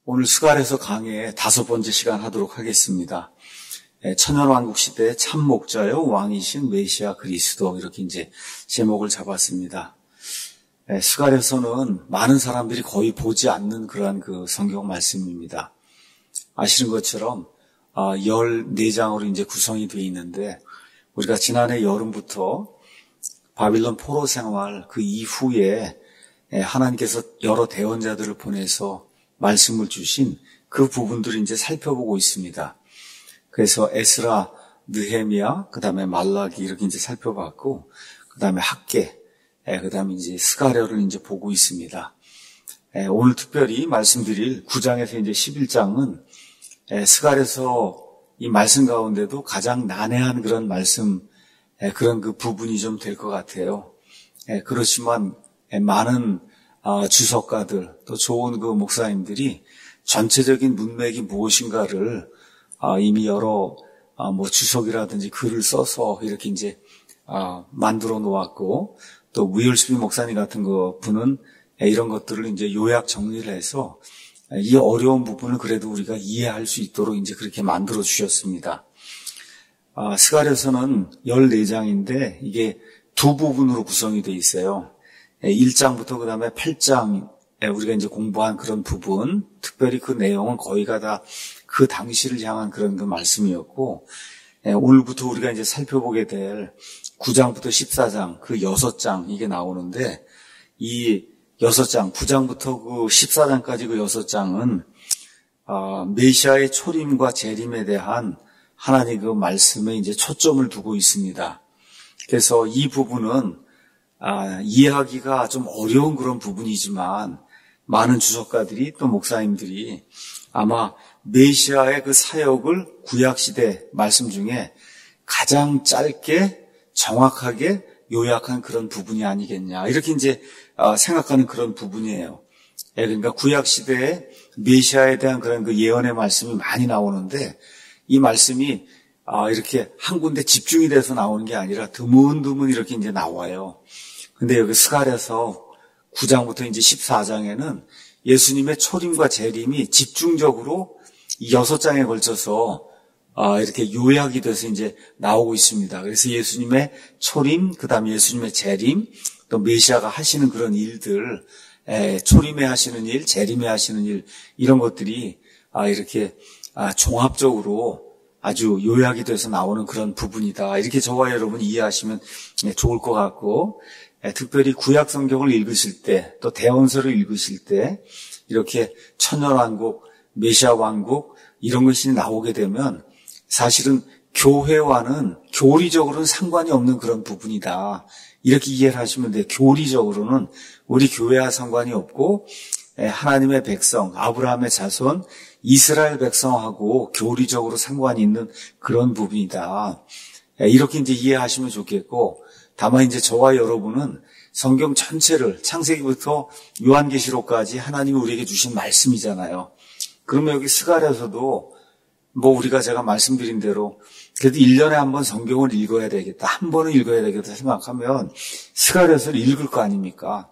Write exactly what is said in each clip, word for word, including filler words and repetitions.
오늘 스갈에서 강의 다섯 번째 시간 하도록 하겠습니다. 천연왕국 시대의 참 목자요 왕이신 메시아 그리스도, 이렇게 이제 제목을 잡았습니다. 스갈에서는 많은 사람들이 거의 보지 않는 그러한 그 성경 말씀입니다. 아시는 것처럼 열네 장으로 이제 구성이 되어 있는데, 우리가 지난해 여름부터 바빌론 포로 생활 그 이후에 하나님께서 여러 대언자들을 보내서 말씀을 주신 그 부분들을 이제 살펴보고 있습니다. 그래서 에스라, 느헤미야, 그 다음에 말라기 이렇게 이제 살펴봤고, 그 다음에 학개, 그 다음에 이제 스가랴를 이제 보고 있습니다. 오늘 특별히 말씀드릴 구 장에서 이제 십일 장은 스가랴에서 이 말씀 가운데도 가장 난해한 그런 말씀, 그런 그 부분이 좀 될 것 같아요. 그렇지만 많은 주석가들, 또 좋은 그 목사님들이 전체적인 문맥이 무엇인가를 이미 여러 뭐 주석이라든지 글을 써서 이렇게 이제 만들어 놓았고, 또 무열수비 목사님 같은 거 분은 이런 것들을 이제 요약 정리를 해서 이 어려운 부분을 그래도 우리가 이해할 수 있도록 이제 그렇게 만들어 주셨습니다. 스가랴서는 열네 장인데 이게 두 부분으로 구성이 되어 있어요. 일 장부터 그 다음에 팔 장에 우리가 이제 공부한 그런 부분, 특별히 그 내용은 거의가 다 그 당시를 향한 그런 그 말씀이었고, 오늘부터 우리가 이제 살펴보게 될 구 장부터 십사 장, 그 여섯 장 이게 나오는데, 이 여섯 장, 구 장부터 그 십사 장까지 그 여섯 장은 메시아의 초림과 재림에 대한 하나님의 그 말씀에 이제 초점을 두고 있습니다. 그래서 이 부분은 아, 이해하기가 좀 어려운 그런 부분이지만 많은 주석가들이 또 목사님들이 아마 메시아의 그 사역을 구약시대 말씀 중에 가장 짧게 정확하게 요약한 그런 부분이 아니겠냐, 이렇게 이제 생각하는 그런 부분이에요. 그러니까 구약시대에 메시아에 대한 그런 그 예언의 말씀이 많이 나오는데, 이 말씀이 이렇게 한 군데 집중이 돼서 나오는 게 아니라 드문드문 이렇게 이제 나와요. 근데 여기 스가랴서 구 장부터 이제 십사 장에는 예수님의 초림과 재림이 집중적으로 이 여섯 장에 걸쳐서 이렇게 요약이 돼서 이제 나오고 있습니다. 그래서 예수님의 초림, 그 다음에 예수님의 재림, 또 메시아가 하시는 그런 일들, 초림에 하시는 일, 재림에 하시는 일, 이런 것들이 이렇게 종합적으로 아주 요약이 돼서 나오는 그런 부분이다, 이렇게 저와 여러분 이해하시면 좋을 것 같고, 특별히 구약 성경을 읽으실 때, 또 대언서를 읽으실 때 이렇게 천년왕국, 메시아 왕국 이런 것이 나오게 되면 사실은 교회와는 교리적으로는 상관이 없는 그런 부분이다, 이렇게 이해를 하시면 돼요. 교리적으로는 우리 교회와 상관이 없고 하나님의 백성, 아브라함의 자손, 이스라엘 백성하고 교리적으로 상관이 있는 그런 부분이다, 이렇게 이제 이해하시면 좋겠고, 다만 이제 저와 여러분은 성경 전체를 창세기부터 요한계시록까지 하나님이 우리에게 주신 말씀이잖아요. 그러면 여기 스가랴서도 뭐 우리가 제가 말씀드린 대로 그래도 일 년에 한 번 성경을 읽어야 되겠다, 한 번은 읽어야 되겠다 생각하면 스가랴서를 읽을 거 아닙니까?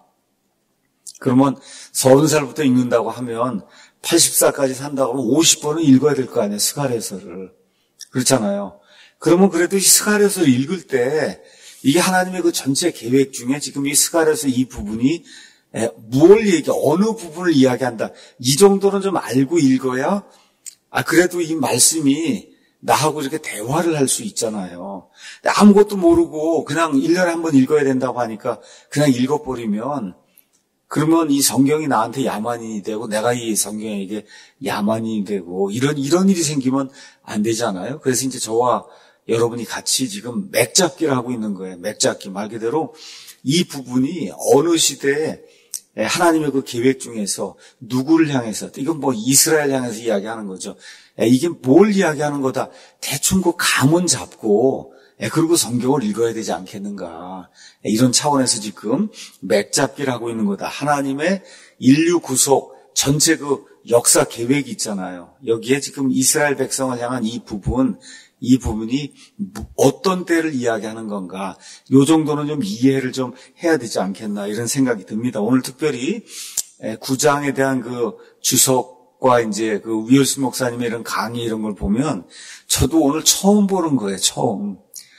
그러면 서른 살부터 읽는다고 하면 팔십 살까지 산다고 하면 오십 번은 읽어야 될 거 아니에요, 스가랴서를. 그렇잖아요. 그러면 그래도 이 스가랴서를 읽을 때 이게 하나님의 그 전체 계획 중에 지금 이 스가랴서 이 부분이 무엇을 얘기, 어느 부분을 이야기한다, 이 정도는 좀 알고 읽어야 아 그래도 이 말씀이 나하고 이렇게 대화를 할 수 있잖아요. 아무것도 모르고 그냥 일 년에 한 번 읽어야 된다고 하니까 그냥 읽어버리면, 그러면 이 성경이 나한테 야만인이 되고 내가 이 성경에게 야만인이 되고 이런 이런 일이 생기면 안 되잖아요. 그래서 이제 저와 여러분이 같이 지금 맥잡기를 하고 있는 거예요. 맥잡기. 말 그대로 이 부분이 어느 시대에 하나님의 그 계획 중에서 누구를 향해서, 이건 뭐 이스라엘 향해서 이야기하는 거죠. 이게 뭘 이야기하는 거다, 대충 그 감은 잡고 그리고 성경을 읽어야 되지 않겠는가, 이런 차원에서 지금 맥잡기를 하고 있는 거다. 하나님의 인류 구속 전체 그 역사 계획이 있잖아요. 여기에 지금 이스라엘 백성을 향한 이 부분, 이 부분이 어떤 때를 이야기하는 건가, 요 정도는 좀 이해를 좀 해야 되지 않겠나, 이런 생각이 듭니다. 오늘 특별히 구 장에 대한 그 주석 지적과 이제 그 위얼스 목사님의 이런 강의 이런 걸 보면 저도 오늘 처음 보는 거예요. 처음.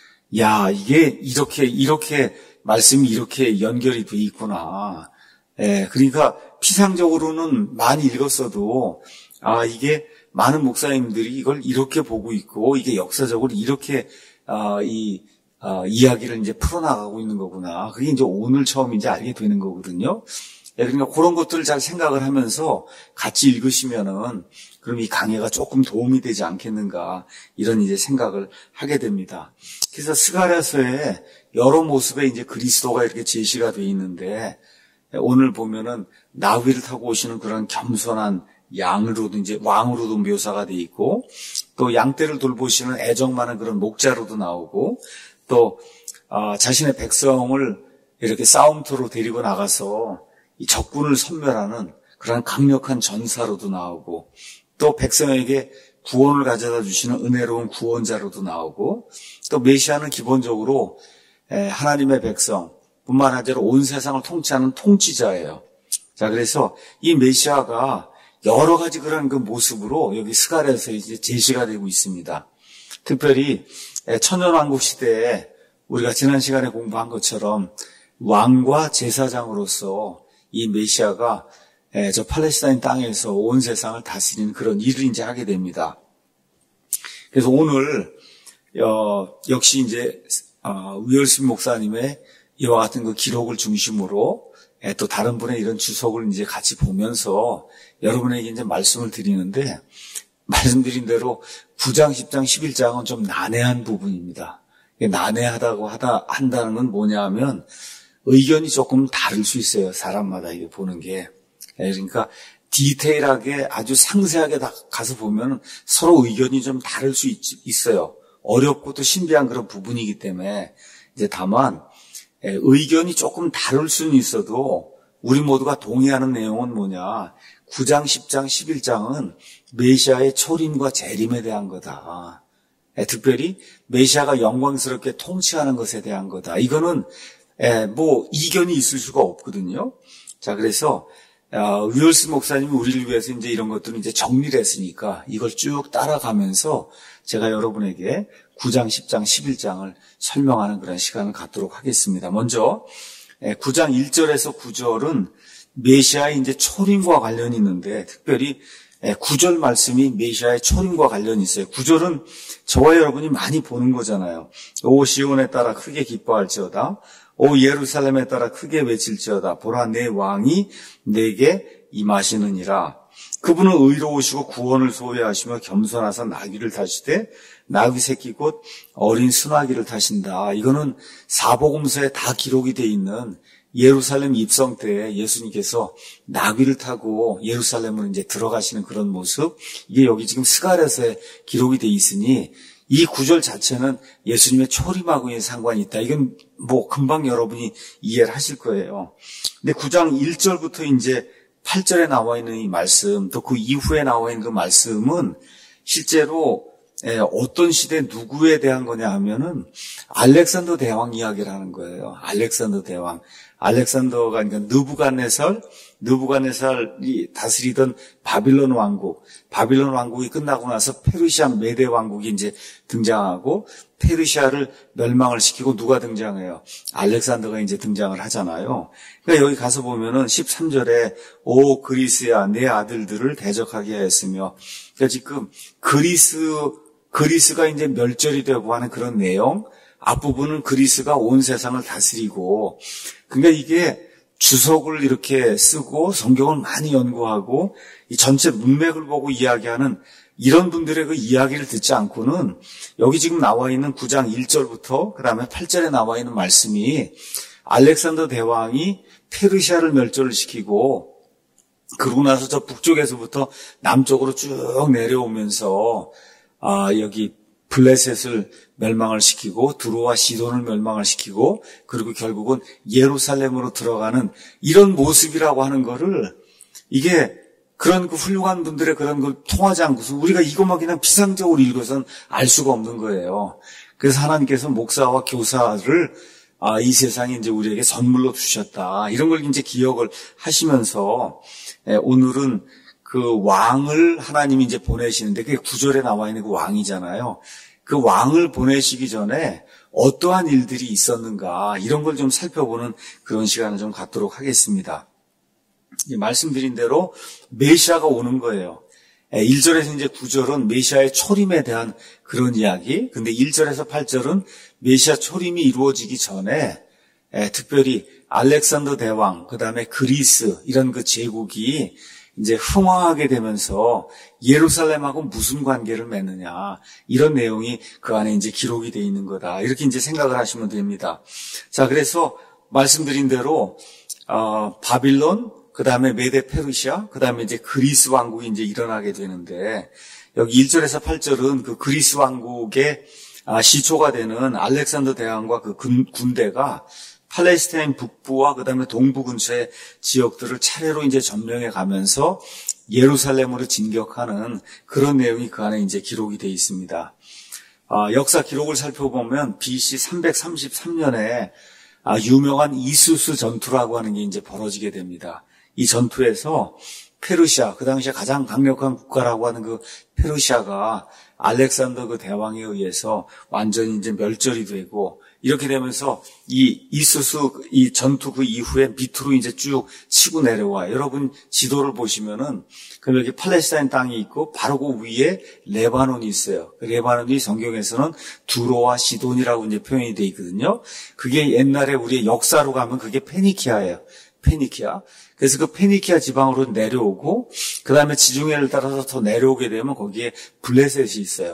야, 이게 이렇게 이렇게 말씀이 이렇게 연결이 돼 있구나. 예, 그러니까 피상적으로는 많이 읽었어도 아, 이게 많은 목사님들이 이걸 이렇게 보고 있고 이게 역사적으로 이렇게 아, 이 아, 이야기를 이제 풀어나가고 있는 거구나. 그게 이제 오늘 처음 이제 알게 되는 거거든요. 예, 그러니까 그런 것들을 잘 생각을 하면서 같이 읽으시면은 그럼 이 강해가 조금 도움이 되지 않겠는가 이런 이제 생각을 하게 됩니다. 그래서 스가랴서에 여러 모습의 이제 그리스도가 이렇게 제시가 돼 있는데 오늘 보면은 나귀를 타고 오시는 그런 겸손한 양으로도 이제 왕으로도 묘사가 돼 있고 또 양떼를 돌보시는 애정 많은 그런 목자로도 나오고 또 어, 자신의 백성을 이렇게 싸움터로 데리고 나가서 이 적군을 섬멸하는 그런 강력한 전사로도 나오고 또 백성에게 구원을 가져다 주시는 은혜로운 구원자로도 나오고 또 메시아는 기본적으로 하나님의 백성 뿐만 아니라 온 세상을 통치하는 통치자예요. 자, 그래서 이 메시아가 여러 가지 그런 그 모습으로 여기 스가랴에서 이제 제시가 되고 있습니다. 특별히 천년왕국 시대에 우리가 지난 시간에 공부한 것처럼 왕과 제사장으로서 이 메시아가 저 팔레스타인 땅에서 온 세상을 다스리는 그런 일을 이제 하게 됩니다. 그래서 오늘 어, 역시 이제 어, 위얼스 목사님의 이와 같은 그 기록을 중심으로 또 다른 분의 이런 주석을 이제 같이 보면서 여러분에게 이제 말씀을 드리는데 말씀드린 대로 구 장, 십 장, 십일 장은 좀 난해한 부분입니다. 난해하다고 하다 한다는 건 뭐냐 하면 의견이 조금 다를 수 있어요. 사람마다 이게 보는 게. 그러니까 디테일하게 아주 상세하게 다 가서 보면 서로 의견이 좀 다를 수 있, 있어요. 어렵고 또 신비한 그런 부분이기 때문에 이제 다만 의견이 조금 다를 수는 있어도 우리 모두가 동의하는 내용은 뭐냐. 구 장, 십 장, 십일 장은 메시아의 초림과 재림에 대한 거다. 특별히 메시아가 영광스럽게 통치하는 것에 대한 거다. 이거는 뭐 이견이 있을 수가 없거든요. 자, 그래서 위얼스 목사님이 우리를 위해서 이제 이런 것들을 이제 정리를 했으니까 이걸 쭉 따라가면서 제가 여러분에게 구 장, 십 장, 십일 장을 설명하는 그런 시간을 갖도록 하겠습니다. 먼저 구 장 일 절에서 구 절은 메시아의 이제 초림과 관련이 있는데 특별히 구 절 말씀이 메시아의 초림과 관련이 있어요. 구 절은 저와 여러분이 많이 보는 거잖아요. 오 시온에 따라 크게 기뻐할지어다. 오 예루살렘에 따라 크게 외칠지어다. 보라 내 왕이 내게 임하시느니라. 그분은 의로우시고 구원을 소유하시며 겸손하사 나귀를 타시되 나귀 새끼 곧 어린 순아귀를 타신다. 이거는 사복음서에 다 기록이 돼 있는 예루살렘 입성 때 예수님께서 나귀를 타고 예루살렘으로 이제 들어가시는 그런 모습. 이게 여기 지금 스가랴서에 기록이 돼 있으니 이 구절 자체는 예수님의 초림하고 있는 상관이 있다. 이건 뭐 금방 여러분이 이해를 하실 거예요. 근데 구 장 일 절부터 이제 팔 절에 나와 있는 이 말씀, 또 그 이후에 나와 있는 그 말씀은 실제로 어떤 시대 누구에 대한 거냐 하면은 알렉산더 대왕 이야기를 하는 거예요. 알렉산더 대왕. 알렉산더가 그러니까 느부갓네살, 느부갓네살이 다스리던 바빌론 왕국, 바빌론 왕국이 끝나고 나서 페르시아 메대 왕국이 이제 등장하고 페르시아를 멸망을 시키고 누가 등장해요? 알렉산더가 이제 등장을 하잖아요. 그러니까 여기 가서 보면은 십삼 절에 오 그리스야 내 아들들을 대적하게 하였으며, 그러니까 지금 그리스 그리스가 이제 멸절이 되고 하는 그런 내용. 앞부분은 그리스가 온 세상을 다스리고, 그러니까 이게 주석을 이렇게 쓰고 성경을 많이 연구하고 이 전체 문맥을 보고 이야기하는 이런 분들의 그 이야기를 듣지 않고는 여기 지금 나와 있는 구 장 일 절부터 그 다음에 팔 절에 나와 있는 말씀이 알렉산더 대왕이 페르시아를 멸절을 시키고 그러고 나서 저 북쪽에서부터 남쪽으로 쭉 내려오면서 아 여기 블레셋을 멸망을 시키고 두로와 시돈을 멸망을 시키고 그리고 결국은 예루살렘으로 들어가는 이런 모습이라고 하는 거를 이게 그런 그 훌륭한 분들의 그런 걸 통하지 않고서 우리가 이것만 그냥 피상적으로 읽어서는 알 수가 없는 거예요. 그래서 하나님께서 목사와 교사를 아, 이 세상에 이제 우리에게 선물로 주셨다. 이런 걸 이제 기억을 하시면서 오늘은 그 왕을 하나님이 이제 보내시는데 그게 구절에 나와 있는 그 왕이잖아요. 그 왕을 보내시기 전에 어떠한 일들이 있었는가 이런 걸 좀 살펴보는 그런 시간을 좀 갖도록 하겠습니다. 말씀드린 대로 메시아가 오는 거예요. 일 절에서 이제 구 절은 메시아의 초림에 대한 그런 이야기. 근데 일 절에서 팔 절은 메시아 초림이 이루어지기 전에 특별히 알렉산더 대왕, 그 다음에 그리스 이런 그 제국이 이제 흥왕하게 되면서 예루살렘하고 무슨 관계를 맺느냐 이런 내용이 그 안에 이제 기록이 되어 있는 거다. 이렇게 이제 생각을 하시면 됩니다. 자, 그래서 말씀드린 대로 어, 바빌론, 그 다음에 메데 페르시아, 그 다음에 이제 그리스 왕국이 이제 일어나게 되는데 여기 일 절에서 팔 절은 그 그리스 왕국의 아, 시초가 되는 알렉산더 대왕과 그 군, 군대가 팔레스타인 북부와 그 다음에 동부 근처의 지역들을 차례로 이제 점령해 가면서 예루살렘으로 진격하는 그런 내용이 그 안에 이제 기록이 되어 있습니다. 아, 역사 기록을 살펴보면 비씨 삼백삼십삼 년에 아, 유명한 이수스 전투라고 하는 게 이제 벌어지게 됩니다. 이 전투에서 페르시아, 그 당시에 가장 강력한 국가라고 하는 그 페르시아가 알렉산더 그 대왕에 의해서 완전히 이제 멸절이 되고 이렇게 되면서 이 이수스 이 전투 그 이후에 밑으로 이제 쭉 치고 내려와요. 여러분 지도를 보시면은 그 여기 팔레스타인 땅이 있고 바로 그 위에 레바논이 있어요. 그 레바논이 성경에서는 두로와 시돈이라고 이제 표현이 돼 있거든요. 그게 옛날에 우리의 역사로 가면 그게 페니키아예요. 페니키아. 그래서 그 페니키아 지방으로 내려오고 그 다음에 지중해를 따라서 더 내려오게 되면 거기에 블레셋이 있어요.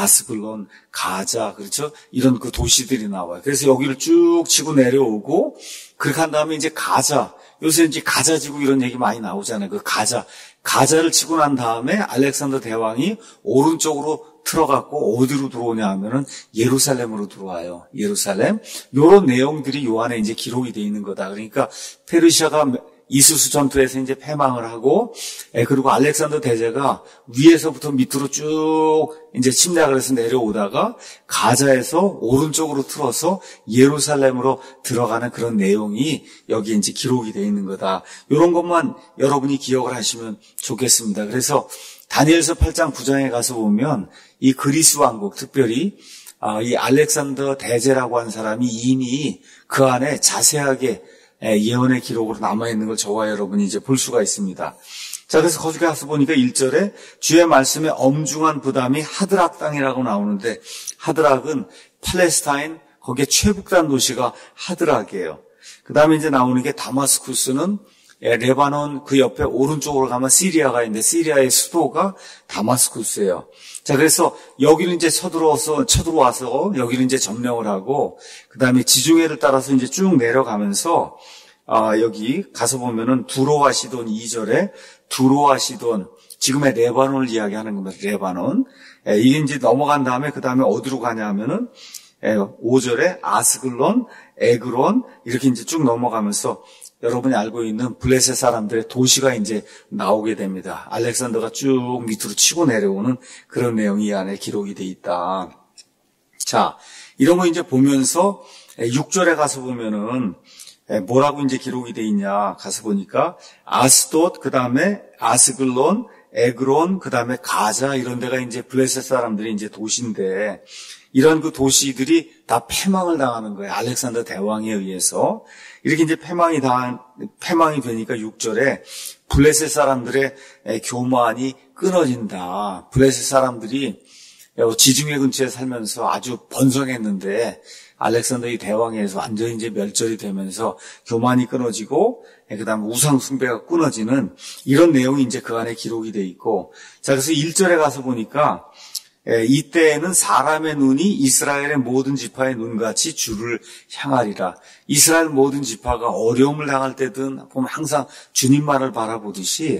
아스글론, 가자, 그렇죠? 이런 그 도시들이 나와요. 그래서 여기를 쭉 치고 내려오고 그렇게 한 다음에 이제 가자. 요새 이제 가자 지구 이런 얘기 많이 나오잖아요. 그 가자. 가자를 치고 난 다음에 알렉산더 대왕이 오른쪽으로 틀어갖고 어디로 들어오냐 하면은 예루살렘으로 들어와요. 예루살렘. 요런 내용들이 요 안에 이제 기록이 돼 있는 거다. 그러니까 페르시아가 이수스 전투에서 이제 패망을 하고, 예, 그리고 알렉산더 대제가 위에서부터 밑으로 쭉 이제 침략을 해서 내려오다가 가자에서 오른쪽으로 틀어서 예루살렘으로 들어가는 그런 내용이 여기 이제 기록이 되어 있는 거다. 이런 것만 여러분이 기억을 하시면 좋겠습니다. 그래서 다니엘서 팔 장 구 장에 가서 보면 이 그리스 왕국, 특별히 이 알렉산더 대제라고 한 사람이 이미 그 안에 자세하게 예언의 기록으로 남아있는 걸 저와 여러분이 이제 볼 수가 있습니다. 자, 그래서 거기 가서 보니까 일 절에 주의 말씀에 엄중한 부담이 하드락 땅이라고 나오는데 하드락은 팔레스타인 거기에 최북단 도시가 하드락이에요. 그 다음에 이제 나오는 게 다마스쿠스는 레바논 그 옆에 오른쪽으로 가면 시리아가 있는데 시리아의 수도가 다마스쿠스예요. 자, 그래서 여기는 이제 쳐들어와서, 쳐들어와서 여기는 이제 점령을 하고, 그 다음에 지중해를 따라서 이제 쭉 내려가면서, 아, 여기 가서 보면은 두로와 시돈 이 절에 두로와 시돈, 지금의 레바논을 이야기하는 겁니다. 레바논. 예, 이게 이제 넘어간 다음에 그 다음에 어디로 가냐 하면은, 예, 오 절에 아스글론, 에그론, 이렇게 이제 쭉 넘어가면서 여러분이 알고 있는 블레셋 사람들의 도시가 이제 나오게 됩니다. 알렉산더가 쭉 밑으로 치고 내려오는 그런 내용이 이 안에 기록이 돼 있다. 자, 이런 거 이제 보면서 육 절에 가서 보면은 뭐라고 이제 기록이 돼 있냐 가서 보니까 아스돗, 그 다음에 아스글론, 에그론, 그 다음에 가자 이런 데가 이제 블레셋 사람들이 이제 도시인데 이런 그 도시들이 다 패망을 당하는 거예요. 알렉산더 대왕에 의해서. 이렇게 이제 패망이 당, 패망이 되니까 육 절에 블레셋 사람들의 교만이 끊어진다. 블레셋 사람들이 지중해 근처에 살면서 아주 번성했는데 알렉산더 이 대왕에 의해서 완전히 이제 멸절이 되면서 교만이 끊어지고 그 다음에 우상 숭배가 끊어지는 이런 내용이 이제 그 안에 기록이 돼 있고 자, 그래서 일 절에 가서 보니까 이때에는 사람의 눈이 이스라엘의 모든 지파의 눈같이 주를 향하리라. 이스라엘 모든 지파가 어려움을 당할 때든 보면 항상 주님만을 바라보듯이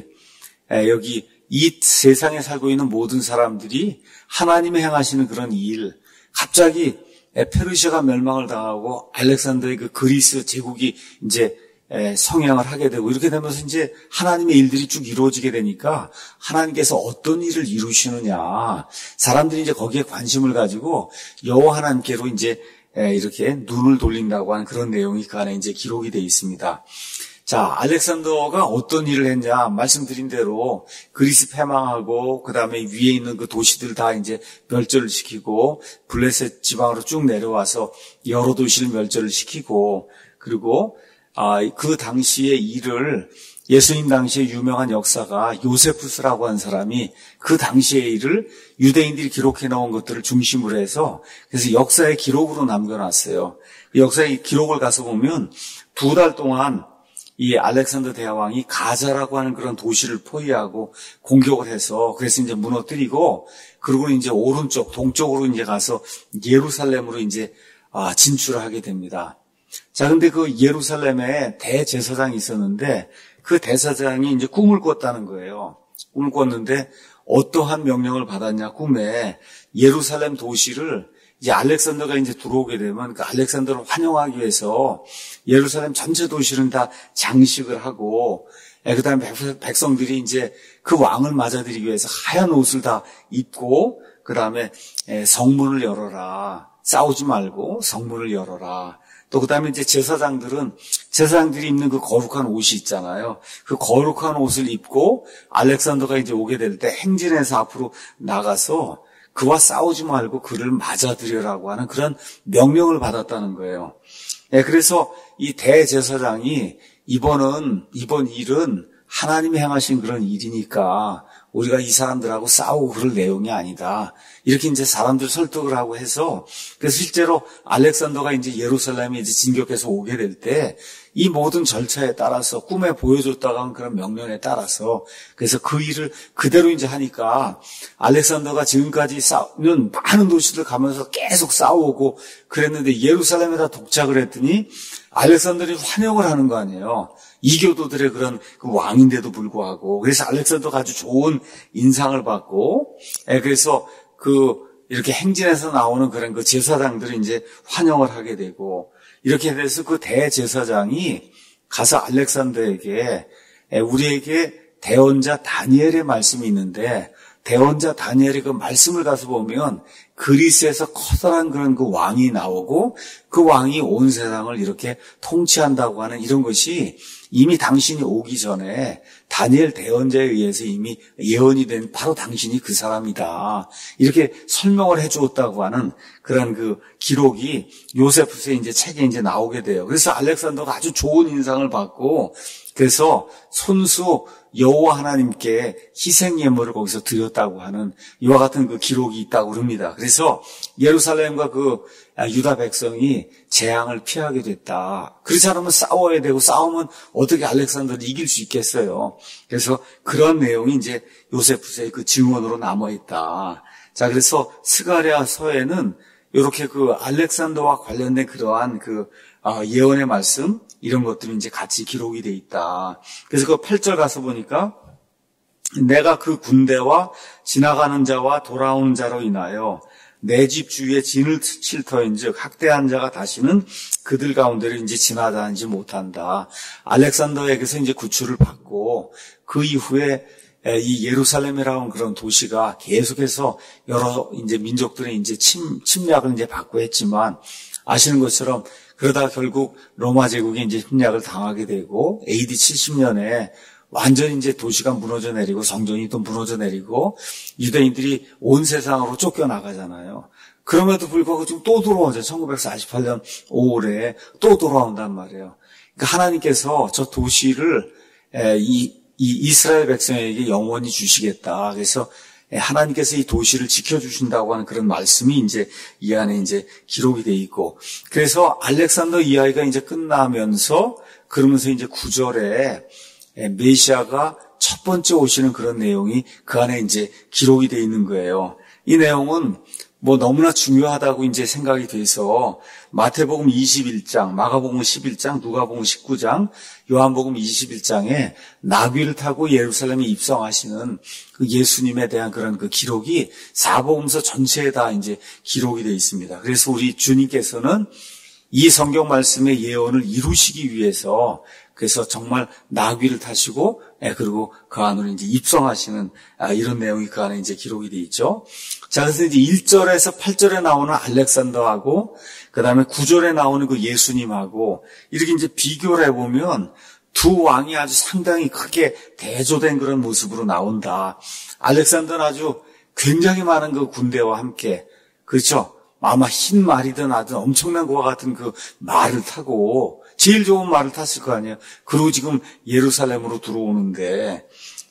여기 이 세상에 살고 있는 모든 사람들이 하나님의 행하시는 그런 일, 갑자기 페르시아가 멸망을 당하고 알렉산더의 그 그리스 제국이 이제 성행을 하게 되고 이렇게 되면서 이제 하나님의 일들이 쭉 이루어지게 되니까 하나님께서 어떤 일을 이루시느냐 사람들이 이제 거기에 관심을 가지고 여호와 하나님께로 이제 이렇게 눈을 돌린다고 하는 그런 내용이 그 안에 이제 기록이 되어 있습니다. 자, 알렉산더가 어떤 일을 했냐? 말씀드린 대로 그리스 패망하고 그다음에 위에 있는 그 도시들 다 이제 멸절을 시키고 블레셋 지방으로 쭉 내려와서 여러 도시를 멸절을 시키고 그리고 아, 그 당시의 일을 예수님 당시에 유명한 역사가 요세푸스라고 한 사람이 그 당시의 일을 유대인들이 기록해 놓은 것들을 중심으로 해서 그래서 역사의 기록으로 남겨놨어요. 그 역사의 기록을 가서 보면 두 달 동안 이 알렉산더 대왕이 가자라고 하는 그런 도시를 포위하고 공격을 해서 그래서 이제 무너뜨리고 그리고 이제 오른쪽 동쪽으로 이제 가서 예루살렘으로 이제 아, 진출을 하게 됩니다. 자, 근데 그 예루살렘에 대제사장이 있었는데 그 대사장이 이제 꿈을 꿨다는 거예요. 꿈을 꿨는데 어떠한 명령을 받았냐, 꿈에 예루살렘 도시를 이제 알렉산더가 이제 들어오게 되면 그 알렉산더를 환영하기 위해서 예루살렘 전체 도시는 다 장식을 하고, 그 다음에 백성들이 이제 그 왕을 맞아들이기 위해서 하얀 옷을 다 입고, 그 다음에 성문을 열어라. 싸우지 말고 성문을 열어라. 또 그 다음에 이제 제사장들은, 제사장들이 입는 그 거룩한 옷이 있잖아요. 그 거룩한 옷을 입고 알렉산더가 이제 오게 될 때 행진해서 앞으로 나가서 그와 싸우지 말고 그를 맞아들여라고 하는 그런 명령을 받았다는 거예요. 예, 그래서 이 대제사장이 이번은, 이번 일은 하나님이 행하신 그런 일이니까 우리가 이 사람들하고 싸우고 그럴 내용이 아니다. 이렇게 이제 사람들 설득을 하고 해서 그래서 실제로 알렉산더가 이제 예루살렘에 이제 진격해서 오게 될 때 이 모든 절차에 따라서 꿈에 보여줬다가 한 그런 명령에 따라서 그래서 그 일을 그대로 이제 하니까 알렉산더가 지금까지 싸우는 많은 도시들 가면서 계속 싸우고 그랬는데 예루살렘에다 독착을 했더니 알렉산더를 환영을 하는 거 아니에요. 이교도들의 그런 그 왕인데도 불구하고 그래서 알렉산더가 아주 좋은 인상을 받고 그래서 그 이렇게 행진해서 나오는 그런 그 제사장들이 이제 환영을 하게 되고 이렇게 돼서 그 대제사장이 가서 알렉산더에게 우리에게 대언자 다니엘의 말씀이 있는데 대언자 다니엘의 그 말씀을 가서 보면 그리스에서 커다란 그런 그 왕이 나오고 그 왕이 온 세상을 이렇게 통치한다고 하는 이런 것이 이미 당신이 오기 전에 다니엘 대언자에 의해서 이미 예언이 된 바로 당신이 그 사람이다. 이렇게 설명을 해 주었다고 하는 그런 그 기록이 요세푸스의 이제 책에 이제 나오게 돼요. 그래서 알렉산더가 아주 좋은 인상을 받고 그래서 손수 여호와 하나님께 희생 예물을 거기서 드렸다고 하는 이와 같은 그 기록이 있다고 그럽니다. 그래서 예루살렘과 그 유다 백성이 재앙을 피하게 됐다. 그렇지 않으면 싸워야 되고 싸우면 어떻게 알렉산더를 이길 수 있겠어요. 그래서 그런 내용이 이제 요세푸스의 그 증언으로 남아 있다. 자, 그래서 스가랴서에는 이렇게 그 알렉산더와 관련된 그러한 그 예언의 말씀 이런 것들이 이제 같이 기록이 돼 있다. 그래서 그 팔 절 가서 보니까 내가 그 군대와 지나가는 자와 돌아오는 자로 인하여 내 집 주위에 진을 칠 터인즉 학대한 자가 다시는 그들 가운데를 이제 지나다니지 못한다. 알렉산더에게서 이제 구출을 받고 그 이후에 이 예루살렘이라는 그런 도시가 계속해서 여러 이제 민족들의 이제 침, 침략을 이제 받고 했지만 아시는 것처럼 그러다 결국 로마 제국에 이제 침략을 당하게 되고 에이디 칠십 년에 완전히 이제 도시가 무너져 내리고 성전이 또 무너져 내리고 유대인들이 온 세상으로 쫓겨나가잖아요. 그럼에도 불구하고 지금 또 돌아오죠. 천구백사십팔 년 오월에 또 돌아온단 말이에요. 그러니까 하나님께서 저 도시를 이, 이 이스라엘 백성에게 영원히 주시겠다. 그래서 하나님께서 이 도시를 지켜주신다고 하는 그런 말씀이 이제 이 안에 이제 기록이 돼 있고, 그래서 알렉산더 이야기가 이제 끝나면서 그러면서 이제 구 절에 메시아가 첫 번째 오시는 그런 내용이 그 안에 이제 기록이 돼 있는 거예요. 이 내용은 뭐 너무나 중요하다고 이제 생각이 돼서 마태복음 이십일 장, 마가복음 십일 장, 누가복음 십구 장, 요한복음 이십일 장에 나귀를 타고 예루살렘에 입성하시는 그 예수님에 대한 그런 그 기록이 사복음서 전체에 다 이제 기록이 되어 있습니다. 그래서 우리 주님께서는 이 성경 말씀의 예언을 이루시기 위해서 그래서 정말 나귀를 타시고 그리고 그 안으로 이제 입성하시는 이런 내용이 그 안에 이제 기록이 되어 있죠. 자, 그래서 이제 일 절에서 팔 절에 나오는 알렉산더하고 그 다음에 구 절에 나오는 그 예수님하고 이렇게 이제 비교를 해보면 두 왕이 아주 상당히 크게 대조된 그런 모습으로 나온다. 알렉산더는 아주 굉장히 많은 그 군대와 함께, 그렇죠? 아마 흰 말이든 아주 엄청난 것과 같은 그 말을 타고 제일 좋은 말을 탔을 거 아니에요. 그리고 지금 예루살렘으로 들어오는데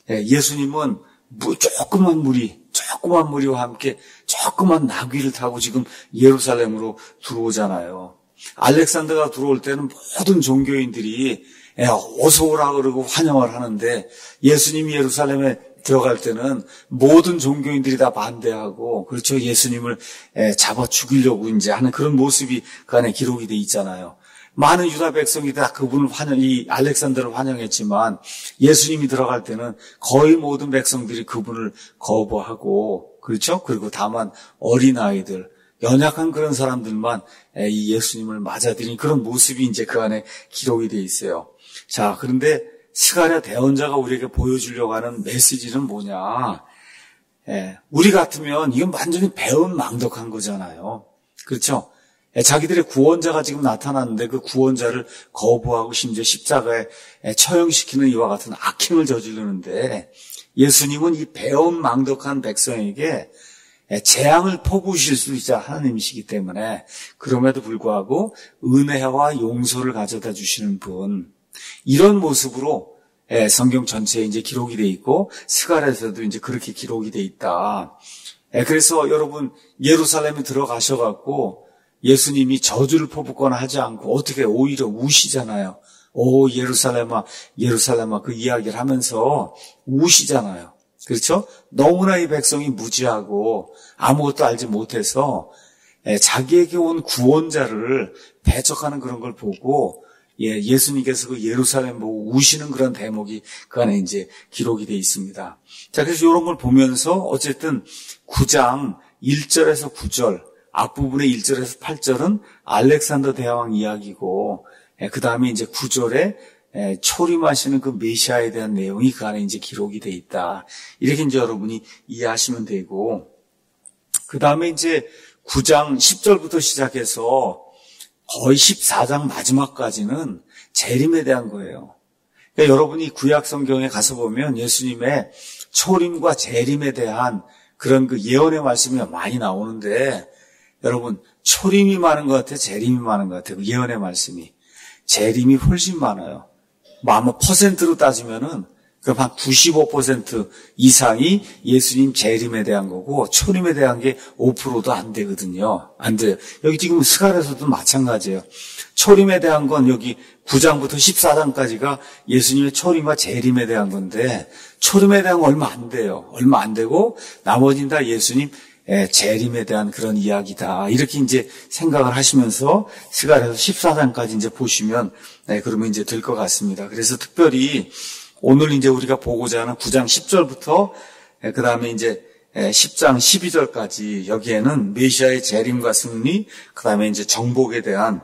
예수님은 조그만 무리, 조그만 무리와 함께 조그만 나귀를 타고 지금 예루살렘으로 들어오잖아요. 알렉산더가 들어올 때는 모든 종교인들이 어서 오라 그러고 환영을 하는데 예수님이 예루살렘에 들어갈 때는 모든 종교인들이 다 반대하고, 그렇죠. 예수님을 잡아 죽이려고 이제 하는 그런 모습이 그 안에 기록이 돼 있잖아요. 많은 유다 백성이 다 그분을 환영, 이 알렉산더를 환영했지만 예수님이 들어갈 때는 거의 모든 백성들이 그분을 거부하고, 그렇죠. 그리고 다만 어린아이들, 연약한 그런 사람들만 이 예수님을 맞아들인 그런 모습이 이제 그 안에 기록이 돼 있어요. 자, 그런데 스가랴 대언자가 우리에게 보여주려고 하는 메시지는 뭐냐? 예, 우리 같으면 이건 완전히 배은 망덕한 거잖아요. 그렇죠? 예, 자기들의 구원자가 지금 나타났는데 그 구원자를 거부하고 심지어 십자가에 처형시키는 이와 같은 악행을 저지르는데 예수님은 이 배은 망덕한 백성에게 재앙을 퍼부으실 수 있자 하나님이시기 때문에 그럼에도 불구하고 은혜와 용서를 가져다 주시는 분, 이런 모습으로 성경 전체에 이제 기록이 돼 있고 스가랴에서도 이제 그렇게 기록이 돼 있다. 그래서 여러분 예루살렘에 들어가셔갖고 예수님이 저주를 퍼붓거나 하지 않고 어떻게 오히려 우시잖아요. 오 예루살렘아 예루살렘아 그 이야기를 하면서 우시잖아요. 그렇죠? 너무나 이 백성이 무지하고 아무것도 알지 못해서 자기에게 온 구원자를 배척하는 그런 걸 보고 예, 예수님께서 그 예루살렘 보고 우시는 그런 대목이 그 안에 이제 기록이 되어 있습니다. 자, 그래서 이런 걸 보면서 어쨌든 구 장 일 절에서 구 절, 앞부분의 일 절에서 팔 절은 알렉산더 대왕 이야기고, 예, 그 다음에 이제 구 절에 예, 초림하시는 그 메시아에 대한 내용이 그 안에 이제 기록이 되어 있다. 이렇게 이제 여러분이 이해하시면 되고, 그 다음에 이제 구 장 십 절부터 시작해서 거의 십사 장 마지막까지는 재림에 대한 거예요. 그러니까 여러분이 구약 성경에 가서 보면 예수님의 초림과 재림에 대한 그런 그 예언의 말씀이 많이 나오는데 여러분 초림이 많은 것 같아요? 재림이 많은 것 같아요? 예언의 말씀이. 재림이 훨씬 많아요. 뭐 아마 퍼센트로 따지면은 그럼 한 구십오 퍼센트 이상이 예수님 재림에 대한 거고 초림에 대한 게 오 퍼센트도 안 되거든요. 안 돼요. 여기 지금 스가랴에서도 마찬가지예요. 초림에 대한 건 여기 구 장부터 십사 장까지가 예수님의 초림과 재림에 대한 건데 초림에 대한 건 얼마 안 돼요. 얼마 안 되고 나머지는 다 예수님 재림에 대한 그런 이야기다. 이렇게 이제 생각을 하시면서 스가랴에서 십사 장까지 이제 보시면 네, 그러면 이제 될 것 같습니다. 그래서 특별히 오늘 이제 우리가 보고자 하는 구 장 십 절부터 그 다음에 이제 십 장 십이 절까지 여기에는 메시아의 재림과 승리, 그 다음에 이제 정복에 대한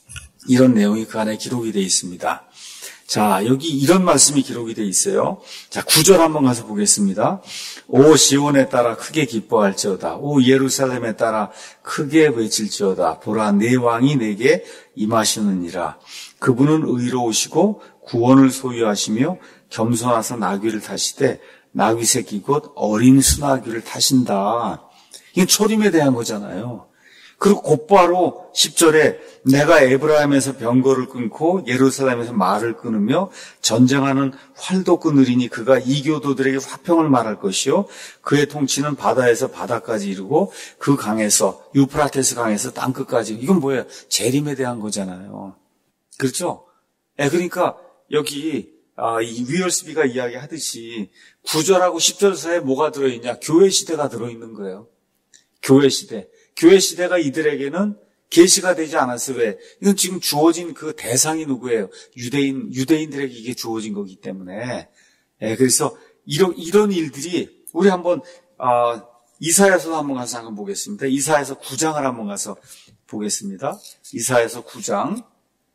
이런 내용이 그 안에 기록이 되어 있습니다. 자, 여기 이런 말씀이 기록이 되어 있어요. 자, 구 절 한번 가서 보겠습니다. 오 시온에 따라 크게 기뻐할지어다. 오 예루살렘에 따라 크게 외칠지어다. 보라 내 왕이 내게 임하시느니라. 그분은 의로우시고 구원을 소유하시며 겸손하사 나귀를 타시되 나귀 새끼 곧 어린 수나귀를 타신다. 이게 초림에 대한 거잖아요. 그리고 곧바로 십 절에 내가 에브라임에서 병거를 끊고 예루살렘에서 말을 끊으며 전쟁하는 활도 끊으리니 그가 이교도들에게 화평을 말할 것이요 그의 통치는 바다에서 바다까지 이르고 그 강에서 유프라테스 강에서 땅끝까지. 이건 뭐예요? 재림에 대한 거잖아요. 그렇죠? 예, 그러니까 여기 아, 이 위얼스비가 이야기하듯이 구 절하고 십 절 사이에 뭐가 들어있냐? 교회 시대가 들어있는 거예요. 교회 시대. 교회 시대가 이들에게는 계시가 되지 않았어요. 왜? 이건 지금 주어진 그 대상이 누구예요? 유대인, 유대인들에게 이게 주어진 거기 때문에. 예, 그래서 이런, 이런 일들이 우리 한번, 아, 이사야서 한번 가서 한번 보겠습니다. 이사야서 구 장을 한번 가서 보겠습니다. 이사야서 구 장.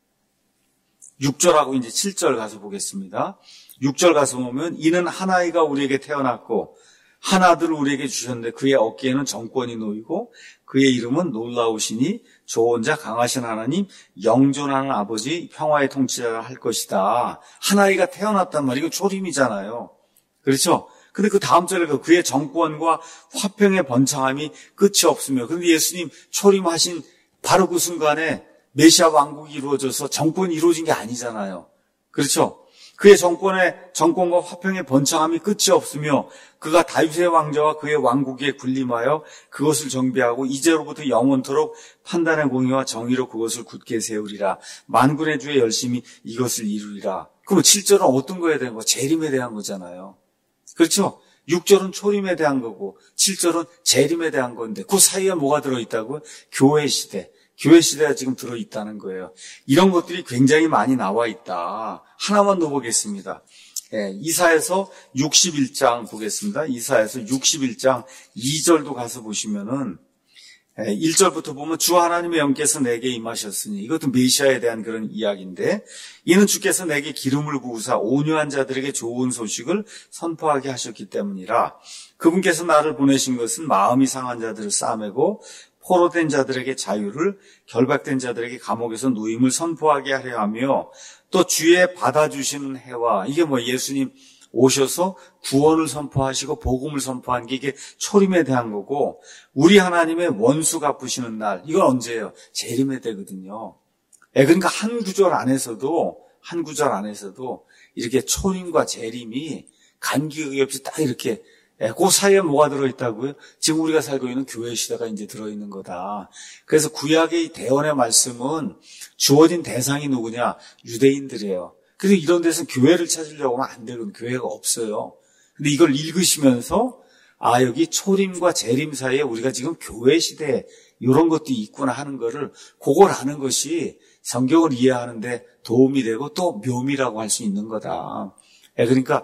육 절하고 이제 칠 절 가서 보겠습니다. 육 절 가서 보면 이는 한 아이가 우리에게 태어났고 한 아들을 우리에게 주셨는데 그의 어깨에는 정권이 놓이고 그의 이름은 놀라우시니 좋은 자, 강하신 하나님, 영존하는 아버지, 평화의 통치자를 할 것이다. 한 아이가 태어났단 말이에요. 이거 초림이잖아요. 그렇죠? 근데 그 다음 절에 그의 정권과 화평의 번창함이 끝이 없으며, 근데 예수님 초림하신 바로 그 순간에 메시아 왕국이 이루어져서 정권이 이루어진 게 아니잖아요. 그렇죠? 그의 정권의 정권과 화평의 번창함이 끝이 없으며 그가 다윗의 왕자와 그의 왕국에 군림하여 그것을 정비하고 이제로부터 영원토록 판단의 공의와 정의로 그것을 굳게 세우리라. 만군의 주의 열심히 이것을 이루리라. 그럼 칠 절은 어떤 거에 대한 거? 재림에 대한 거잖아요. 그렇죠? 육 절은 초림에 대한 거고 칠 절은 재림에 대한 건데 그 사이에 뭐가 들어있다고요? 교회 시대. 교회 시대가 지금 들어있다는 거예요. 이런 것들이 굉장히 많이 나와 있다. 하나만 더 보겠습니다. 예, 이사야서 육십일 장 보겠습니다. 이사야서 육십일 장 이 절도 가서 보시면은 예, 일 절부터 보면 주 하나님의 영께서 내게 임하셨으니 이것도 메시아에 대한 그런 이야기인데 이는 주께서 내게 기름을 부으사 온유한 자들에게 좋은 소식을 선포하게 하셨기 때문이라. 그분께서 나를 보내신 것은 마음이 상한 자들을 싸매고 포로된 자들에게 자유를, 결박된 자들에게 감옥에서 누임을 선포하게 하려 하며 또 주의 받아주시는 해와 이게 뭐 예수님 오셔서 구원을 선포하시고 복음을 선포한 게 이게 초림에 대한 거고 우리 하나님의 원수 갚으시는 날 이건 언제예요? 재림에 되거든요. 예, 그러니까 한 구절 안에서도 한 구절 안에서도 이렇게 초림과 재림이 간격이 없이 딱 이렇게 예, 그 사이에 뭐가 들어있다고요? 지금 우리가 살고 있는 교회 시대가 이제 들어있는 거다. 그래서 구약의 대언의 말씀은 주어진 대상이 누구냐? 유대인들이에요. 그래서 이런 데서 교회를 찾으려고 하면 안 되거든요. 교회가 없어요. 근데 이걸 읽으시면서 아 여기 초림과 재림 사이에 우리가 지금 교회 시대에 이런 것도 있구나 하는 거를 그걸 아는 것이 성경을 이해하는데 도움이 되고 또 묘미라고 할 수 있는 거다. 예, 그러니까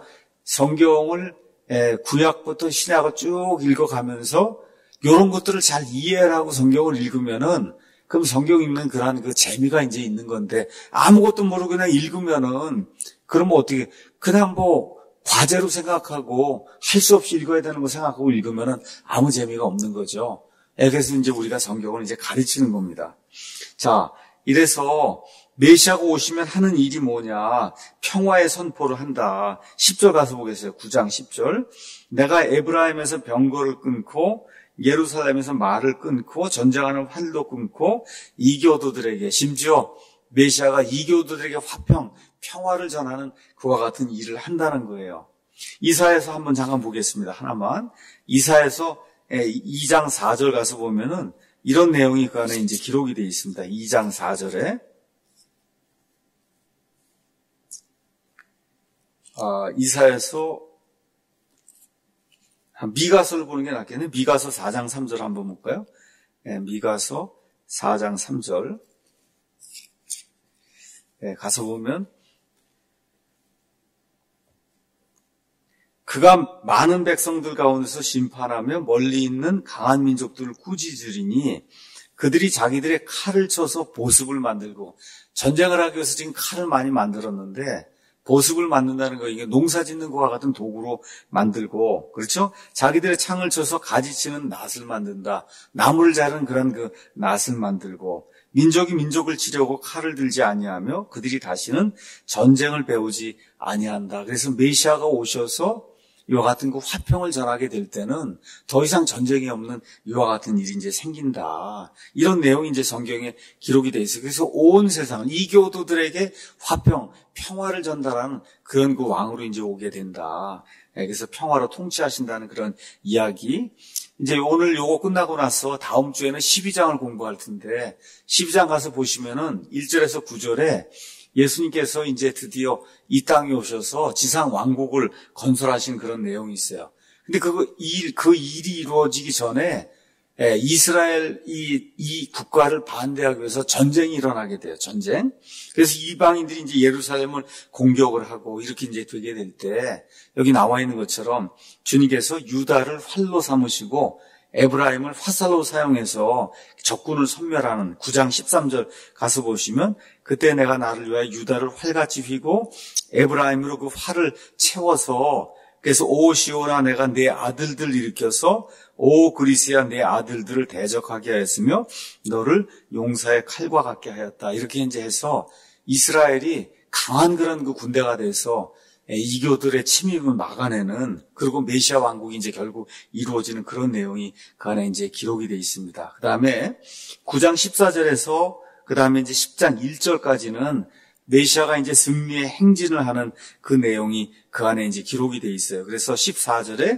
성경을 예, 구약부터 신약을 쭉 읽어가면서 이런 것들을 잘 이해하고 성경을 읽으면은 그럼 성경 읽는 그런 그 재미가 이제 있는 건데 아무것도 모르고 그냥 읽으면은 그러면 어떻게 그냥 뭐 과제로 생각하고 할 수 없이 읽어야 되는 거 생각하고 읽으면은 아무 재미가 없는 거죠. 예, 그래서 이제 우리가 성경을 이제 가르치는 겁니다. 자, 이래서 메시아가 오시면 하는 일이 뭐냐? 평화의 선포를 한다. 십 절 가서 보겠어요. 구 장 십 절. 내가 에브라임에서 병거를 끊고 예루살렘에서 말을 끊고 전쟁하는 활도 끊고 이교도들에게 심지어 메시아가 이교도들에게 화평, 평화를 전하는 그와 같은 일을 한다는 거예요. 이사야서 한번 잠깐 보겠습니다. 하나만. 이사야서 이 장 사 절 가서 보면은 이런 내용이 그 안에 이제 기록이 되어 있습니다. 이 장 사 절에 아, 이사야서 미가서를 보는 게 낫겠네. 미가서 사 장 삼 절 한번 볼까요? 네, 미가서 사 장 삼 절 네, 가서 보면 그가 많은 백성들 가운데서 심판하며 멀리 있는 강한 민족들을 꾸짖으리니 그들이 자기들의 칼을 쳐서 보습을 만들고 전쟁을 하기 위해서 지금 칼을 많이 만들었는데 보습을 만든다는 거 이게 농사 짓는 것과 같은 도구로 만들고 그렇죠? 자기들의 창을 쳐서 가지치는 낫을 만든다. 나무를 자른 그런 그 낫을 만들고 민족이 민족을 치려고 칼을 들지 아니하며 그들이 다시는 전쟁을 배우지 아니한다. 그래서 메시아가 오셔서 이와 같은 그 화평을 전하게 될 때는 더 이상 전쟁이 없는 이와 같은 일이 이제 생긴다. 이런 내용이 이제 성경에 기록이 돼 있어요. 그래서 온 세상을 이교도들에게 화평, 평화를 전달하는 그런 그 왕으로 이제 오게 된다. 그래서 평화로 통치하신다는 그런 이야기. 이제 오늘 요거 끝나고 나서 다음 주에는 십이 장을 공부할 텐데 십이 장 가서 보시면은 일 절에서 구 절에 예수님께서 이제 드디어 이 땅에 오셔서 지상 왕국을 건설하신 그런 내용이 있어요. 근데 그 일, 그 일이 이루어지기 전에 이스라엘 이, 이 국가를 반대하기 위해서 전쟁이 일어나게 돼요. 전쟁. 그래서 이방인들이 이제 예루살렘을 공격을 하고 이렇게 이제 되게 될 때 여기 나와 있는 것처럼 주님께서 유다를 활로 삼으시고 에브라임을 화살로 사용해서 적군을 섬멸하는 구 장 십삼 절 가서 보시면 그때 내가 나를 위하여 유다를 활같이 휘고 에브라임으로 그 활을 채워서 그래서 오 시온아 내가 내 아들들 일으켜서 오 그리스야 내 아들들을 대적하게 하였으며 너를 용사의 칼과 같게 하였다. 이렇게 이제 해서 이스라엘이 강한 그런 그 군대가 돼서 이교들의 침입을 막아내는, 그리고 메시아 왕국이 이제 결국 이루어지는 그런 내용이 그 안에 이제 기록이 되어 있습니다. 그 다음에 구 장 십사 절에서 그 다음에 이제 십 장 일 절까지는 메시아가 이제 승리의 행진을 하는 그 내용이 그 안에 이제 기록이 되어 있어요. 그래서 십사 절에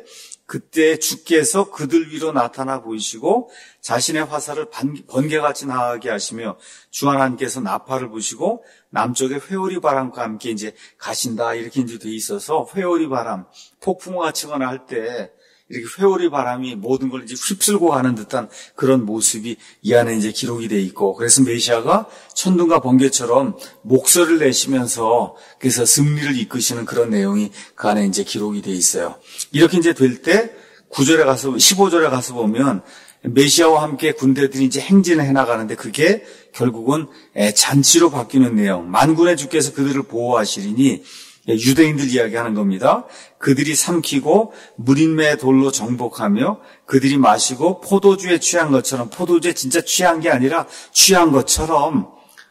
그때 주께서 그들 위로 나타나 보이시고 자신의 화살을 번개같이 나가게 하시며 주 하나님께서 나팔을 부시고 남쪽에 회오리 바람과 함께 이제 가신다. 이렇게 이제 돼 있어서 회오리 바람, 폭풍우가 치거나 할 때 이렇게 회오리 바람이 모든 걸 이제 휩쓸고 가는 듯한 그런 모습이 이 안에 이제 기록이 돼 있고, 그래서 메시아가 천둥과 번개처럼 목소리를 내시면서 그래서 승리를 이끄시는 그런 내용이 그 안에 이제 기록이 돼 있어요. 이렇게 이제 될 때 구 절에 가서 십오 절에 가서 보면 메시아와 함께 군대들이 이제 행진을 해나가는데 그게 결국은 잔치로 바뀌는 내용. 만군의 주께서 그들을 보호하시리니 유대인들 이야기하는 겁니다. 그들이 삼키고 무린매 돌로 정복하며 그들이 마시고 포도주에 취한 것처럼, 포도주에 진짜 취한 게 아니라 취한 것처럼,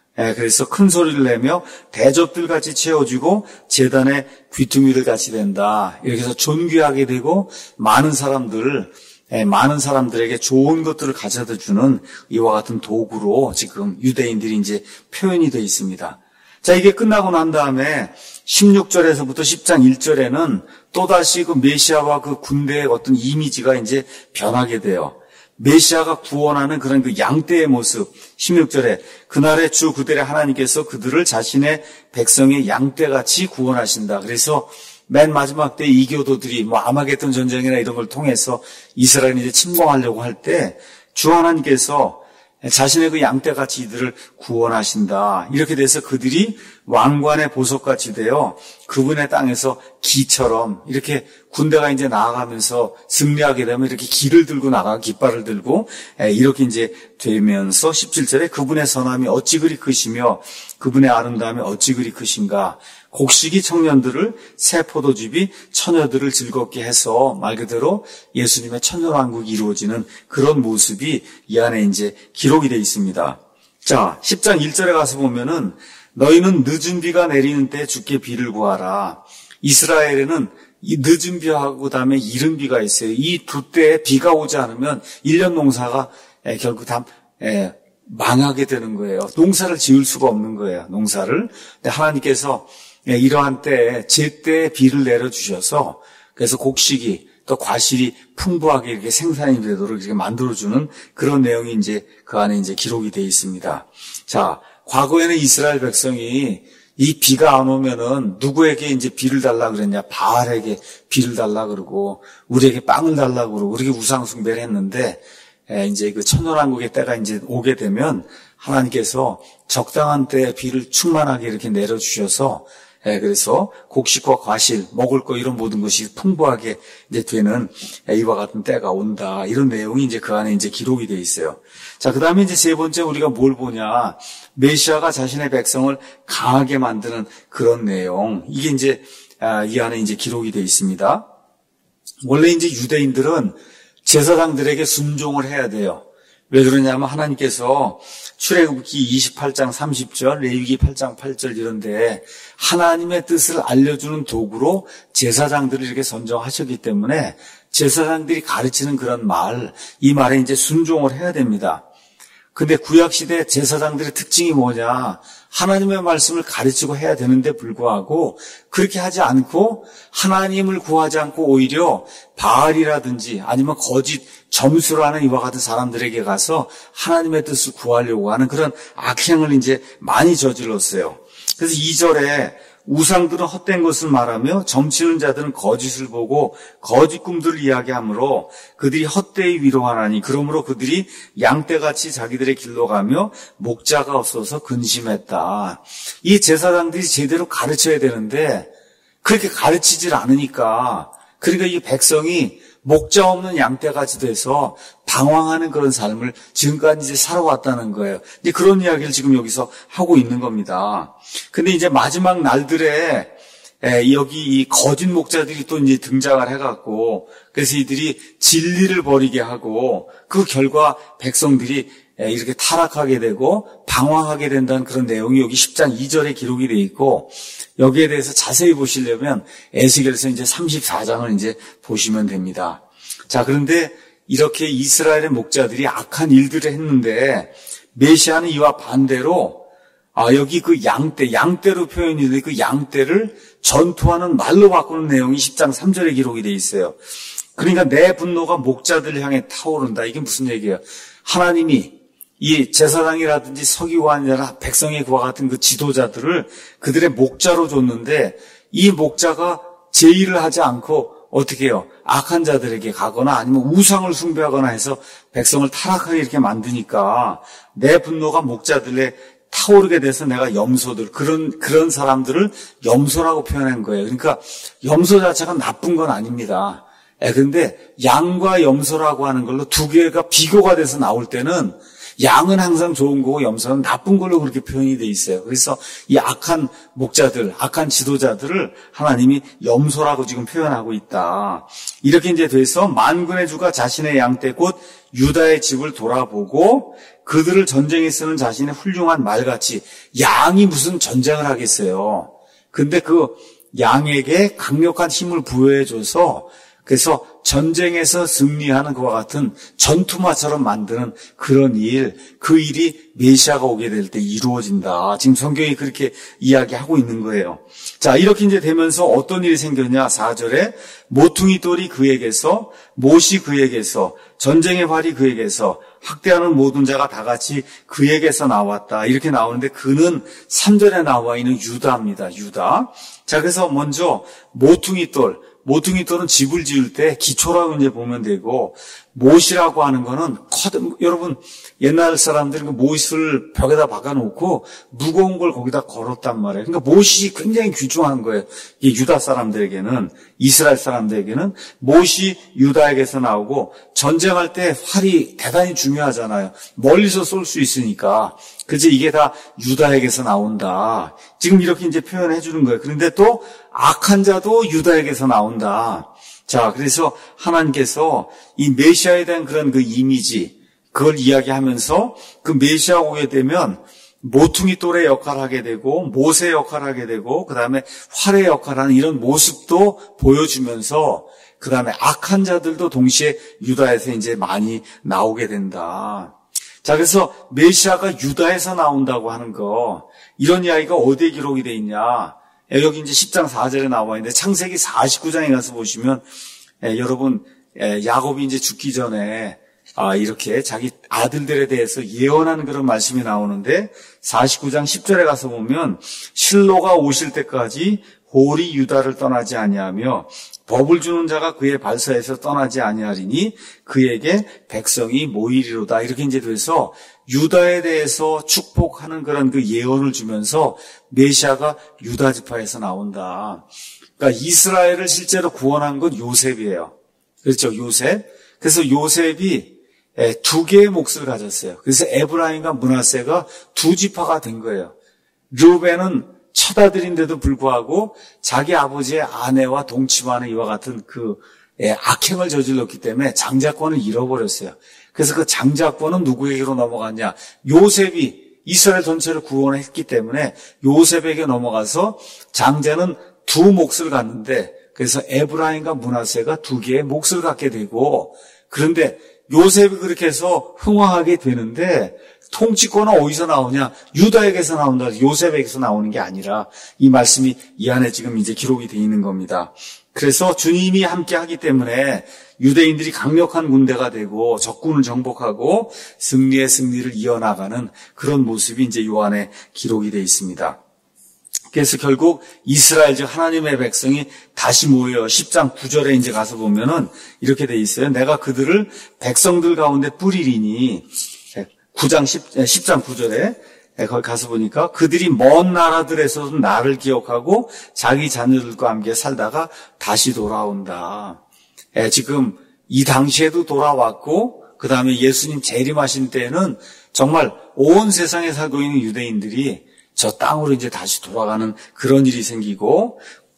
그래서 큰 소리를 내며 대접들 같이 채워지고 제단의 귀퉁이들 같이 된다. 이렇게 해서 존귀하게 되고 많은 사람들, 많은 사람들에게 좋은 것들을 가져다 주는 이와 같은 도구로 지금 유대인들이 이제 표현이 되어 있습니다. 자, 이게 끝나고 난 다음에 십육 절에서부터 십 장 일 절에는 또다시 그 메시아와 그 군대의 어떤 이미지가 이제 변하게 돼요. 메시아가 구원하는 그런 그 양떼의 모습. 십육 절에 그날의 주 그들의 하나님께서 그들을 자신의 백성의 양떼같이 구원하신다. 그래서 맨 마지막 때 이교도들이 뭐 아마겟돈 전쟁이나 이런 걸 통해서 이스라엘이 이제 침공하려고 할 때 주 하나님께서 자신의 그 양떼같이 이들을 구원하신다. 이렇게 돼서 그들이 왕관의 보석같이 되어 그분의 땅에서 기처럼 이렇게 군대가 이제 나아가면서 승리하게 되면 이렇게 기를 들고 나가, 깃발을 들고 이렇게 이제 되면서 십칠 절에 그분의 선함이 어찌 그리 크시며 그분의 아름다움이 어찌 그리 크신가. 곡식이 청년들을, 새 포도즙이 처녀들을 즐겁게 해서 말 그대로 예수님의 천년왕국이 이루어지는 그런 모습이 이 안에 이제 기록이 되어 있습니다. 자, 십 장 일 절에 가서 보면은 너희는 늦은 비가 내리는 때 주께 비를 구하라. 이스라엘에는 이 늦은 비하고 그다음에 이른 비가 있어요. 이 두 때에 비가 오지 않으면 일 년 농사가 결국 다 망하게 되는 거예요. 농사를 지을 수가 없는 거예요. 농사를. 근데 하나님께서 이러한 때에 제때에 비를 내려주셔서 그래서 곡식이 또 과실이 풍부하게 이렇게 생산이 되도록 이렇게 만들어주는 그런 내용이 이제 그 안에 이제 기록이 되어 있습니다. 자, 과거에는 이스라엘 백성이 이 비가 안 오면은 누구에게 이제 비를 달라 그랬냐? 바알에게 비를 달라 그러고 우리에게 빵을 달라 그러고 그렇게 우상 숭배를 했는데 이제 그 천년왕국의 때가 이제 오게 되면 하나님께서 적당한 때에 비를 충만하게 이렇게 내려주셔서 예, 그래서 곡식과 과실, 먹을 거 이런 모든 것이 풍부하게 이제 되는 이와 같은 때가 온다. 이런 내용이 이제 그 안에 이제 기록이 되어 있어요. 자, 그 다음에 이제 세 번째 우리가 뭘 보냐. 메시아가 자신의 백성을 강하게 만드는 그런 내용. 이게 이제, 아, 이 안에 이제 기록이 되어 있습니다. 원래 이제 유대인들은 제사장들에게 순종을 해야 돼요. 왜 그러냐면 하나님께서 출애굽기 이십팔 장 삼십 절, 레위기 팔 장 팔 절 이런데 하나님의 뜻을 알려주는 도구로 제사장들을 이렇게 선정하셨기 때문에 제사장들이 가르치는 그런 말, 이 말에 이제 순종을 해야 됩니다. 근데 구약시대 제사장들의 특징이 뭐냐? 하나님의 말씀을 가르치고 해야 되는데 불구하고 그렇게 하지 않고 하나님을 구하지 않고 오히려 바알이라든지 아니면 거짓 점수를 하는 이와 같은 사람들에게 가서 하나님의 뜻을 구하려고 하는 그런 악행을 이제 많이 저질렀어요. 그래서 이 절에 우상들은 헛된 것을 말하며 점치는 자들은 거짓을 보고 거짓 꿈들을 이야기하므로 그들이 헛되이 위로하나니 그러므로 그들이 양떼같이 자기들의 길로 가며 목자가 없어서 근심했다. 이 제사장들이 제대로 가르쳐야 되는데 그렇게 가르치질 않으니까 그러니까 이 백성이 목자 없는 양떼같이 돼서 방황하는 그런 삶을 지금까지 이제 살아왔다는 거예요. 이제 그런 이야기를 지금 여기서 하고 있는 겁니다. 근데 이제 마지막 날들에 에, 여기 이 거짓 목자들이 또 이제 등장을 해갖고, 그래서 이들이 진리를 버리게 하고, 그 결과 백성들이 에, 이렇게 타락하게 되고, 방황하게 된다는 그런 내용이 여기 십 장 이 절에 기록이 되어 있고, 여기에 대해서 자세히 보시려면 에스겔서 이제 삼십사 장을 이제 보시면 됩니다. 자, 그런데 이렇게 이스라엘의 목자들이 악한 일들을 했는데, 메시아는 이와 반대로 아, 여기 그 양떼, 양떼로 표현이 돼, 그 양떼를 전투하는 말로 바꾸는 내용이 십 장 삼 절에 기록이 돼 있어요. 그러니까 내 분노가 목자들을 향해 타오른다. 이게 무슨 얘기예요? 하나님이 이 제사장이라든지 서기관이나 백성의 그와 같은 그 지도자들을 그들의 목자로 줬는데 이 목자가 제의를 하지 않고 어떻게 해요? 악한 자들에게 가거나 아니면 우상을 숭배하거나 해서 백성을 타락하게 이렇게 만드니까 내 분노가 목자들의 타오르게 돼서 내가 염소들, 그런, 그런 사람들을 염소라고 표현한 거예요. 그러니까 염소 자체가 나쁜 건 아닙니다. 예, 근데 양과 염소라고 하는 걸로 두 개가 비교가 돼서 나올 때는 양은 항상 좋은 거고 염소는 나쁜 걸로 그렇게 표현이 돼 있어요. 그래서 이 악한 목자들, 악한 지도자들을 하나님이 염소라고 지금 표현하고 있다. 이렇게 이제 돼서 만군의 주가 자신의 양떼 곧 유다의 집을 돌아보고 그들을 전쟁에 쓰는 자신의 훌륭한 말같이 양이 무슨 전쟁을 하겠어요. 근데 그 양에게 강력한 힘을 부여해줘서 그래서 전쟁에서 승리하는 그와 같은 전투마처럼 만드는 그런 일, 그 일이 메시아가 오게 될 때 이루어진다. 지금 성경이 그렇게 이야기하고 있는 거예요. 자, 이렇게 이제 되면서 어떤 일이 생겼냐? 사 절에 모퉁이 돌이 그에게서, 못이 그에게서, 전쟁의 활이 그에게서, 학대하는 모든 자가 다 같이 그에게서 나왔다. 이렇게 나오는데 그는 삼 절에 나와 있는 유다입니다. 유다. 자, 그래서 먼저 모퉁이 돌, 모퉁이 돌은 집을 지을 때 기초라고 이제 보면 되고, 못이라고 하는 거는 커든, 여러분, 옛날 사람들은 그 못을 벽에다 박아놓고 무거운 걸 거기다 걸었단 말이에요. 그러니까 못이 굉장히 귀중한 거예요. 이 유다 사람들에게는, 이스라엘 사람들에게는 못이 유다에게서 나오고, 전쟁할 때 활이 대단히 중요하잖아요. 멀리서 쏠 수 있으니까. 그래서 이게 다 유다에게서 나온다. 지금 이렇게 이제 표현해 주는 거예요. 그런데 또 악한 자도 유다에게서 나온다. 자, 그래서 하나님께서 이 메시아에 대한 그런 그 이미지, 그걸 이야기하면서 그 메시아 오게 되면 모퉁이 돌의 역할을 하게 되고, 못의 역할을 하게 되고, 그 다음에 활의 역할을 하는 이런 모습도 보여주면서, 그 다음에 악한 자들도 동시에 유다에서 이제 많이 나오게 된다. 자, 그래서 메시아가 유다에서 나온다고 하는 거, 이런 이야기가 어디에 기록이 돼 있냐? 여기 이제 십 장 사 절에 나와 있는데 창세기 사십구 장에 가서 보시면 에, 여러분 에, 야곱이 이제 죽기 전에 아, 이렇게 자기 아들들에 대해서 예언하는 그런 말씀이 나오는데 사십구 장 십 절에 가서 보면 실로가 오실 때까지 홀이 유다를 떠나지 아니하며 법을 주는 자가 그의 발서에서 떠나지 아니하리니 그에게 백성이 모이리로다. 이렇게 이제 돼서 유다에 대해서 축복하는 그런 그 예언을 주면서 메시아가 유다 지파에서 나온다. 그러니까 이스라엘을 실제로 구원한 건 요셉이에요. 그렇죠, 요셉. 그래서 요셉이 두 개의 몫을 가졌어요. 그래서 에브라임과 므낫세가 두 지파가 된 거예요. 르우벤은 처다들인데도 불구하고 자기 아버지의 아내와 동침하는 이와 같은 그 악행을 저질렀기 때문에 장자권을 잃어버렸어요. 그래서 그 장자권은 누구에게로 넘어갔냐? 요셉이 이스라엘 전체를 구원했기 때문에 요셉에게 넘어가서 장자는 두 몫을 갖는데 그래서 에브라임과 므낫세가 두 개의 몫을 갖게 되고 그런데 요셉이 그렇게 해서 흥왕하게 되는데 통치권은 어디서 나오냐? 유다에게서 나온다. 요셉에게서 나오는 게 아니라 이 말씀이 이 안에 지금 이제 기록이 되어 있는 겁니다. 그래서 주님이 함께 하기 때문에 유대인들이 강력한 군대가 되고 적군을 정복하고 승리의 승리를 이어나가는 그런 모습이 이제 요 안에 기록이 되어 있습니다. 그래서 결국 이스라엘 즉 하나님의 백성이 다시 모여 십 장 구 절에 이제 가서 보면은 이렇게 돼 있어요. 내가 그들을 백성들 가운데 뿌리리니 구 장 십 장 구 절에 거기 가서 보니까 그들이 먼 나라들에서도 나를 기억하고 자기 자녀들과 함께 살다가 다시 돌아온다. 예, 지금 이 당시에도 돌아왔고 그 다음에 예수님 재림하신 때에는 정말 온 세상에 살고 있는 유대인들이 저 땅으로 이제 다시 돌아가는 그런 일이 생기고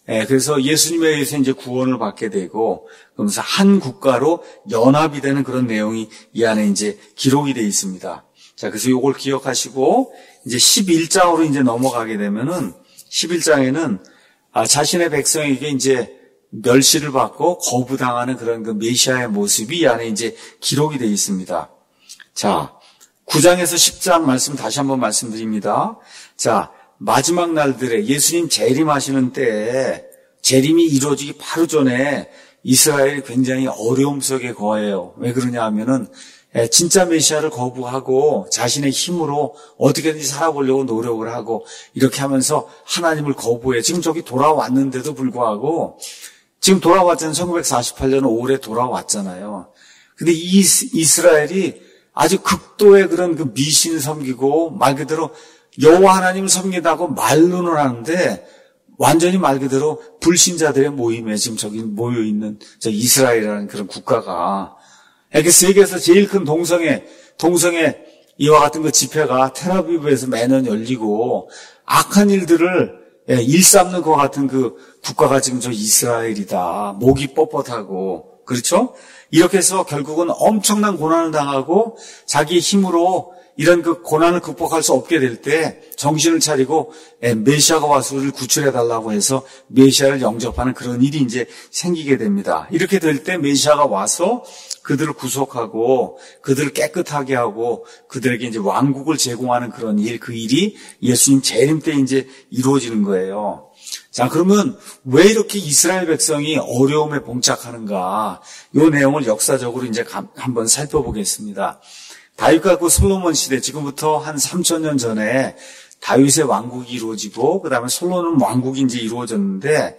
예, 그래서 예수님에 의해서 이제 구원을 받게 되고, 그러면서 한 국가로 연합이 되는 그런 내용이 이 안에 이제 기록이 되어 있습니다. 자, 그래서 이걸 기억하시고, 이제 십일 장으로 이제 넘어가게 되면은, 십일 장에는, 아, 자신의 백성에게 이제 멸시를 받고 거부당하는 그런 그 메시아의 모습이 이 안에 이제 기록이 되어 있습니다. 자, 구 장에서 십 장 말씀 다시 한번 말씀드립니다. 자, 마지막 날들에 예수님 재림하시는 때에 재림이 이루어지기 바로 전에 이스라엘이 굉장히 어려움 속에 거해요. 왜 그러냐 하면은 진짜 메시아를 거부하고 자신의 힘으로 어떻게든지 살아보려고 노력을 하고 이렇게 하면서 하나님을 거부해. 지금 저기 돌아왔는데도 불구하고 지금 돌아왔잖아요. 천구백사십팔 년 오월에 돌아왔잖아요. 근데 이 이스라엘이 아주 극도의 그런 그 미신 섬기고 말 그대로 여호와 하나님을 섬긴다고 말로는 하는데 완전히 말 그대로 불신자들의 모임에 지금 저기 모여 있는 저 이스라엘이라는 그런 국가가 이렇게 세계에서 제일 큰 동성애 동성애 이와 같은 그 집회가 텔아비브에서 매년 열리고 악한 일들을 일삼는 것 같은 그 국가가 지금 저 이스라엘이다. 목이 뻣뻣하고 그렇죠? 이렇게 해서 결국은 엄청난 고난을 당하고 자기 힘으로 이런 그 고난을 극복할 수 없게 될 때 정신을 차리고 메시아가 와서 우리를 구출해달라고 해서 메시아를 영접하는 그런 일이 이제 생기게 됩니다. 이렇게 될 때 메시아가 와서 그들을 구속하고 그들을 깨끗하게 하고 그들에게 이제 왕국을 제공하는 그런 일, 그 일이 예수님 재림 때 이제 이루어지는 거예요. 자, 그러면 왜 이렇게 이스라엘 백성이 어려움에 봉착하는가? 이 내용을 역사적으로 이제 한번 살펴보겠습니다. 다윗과 그 솔로몬 시대, 지금부터 한 삼천 년 전에 다윗의 왕국이 이루어지고, 그 다음에 솔로몬 왕국이 이제 이루어졌는데,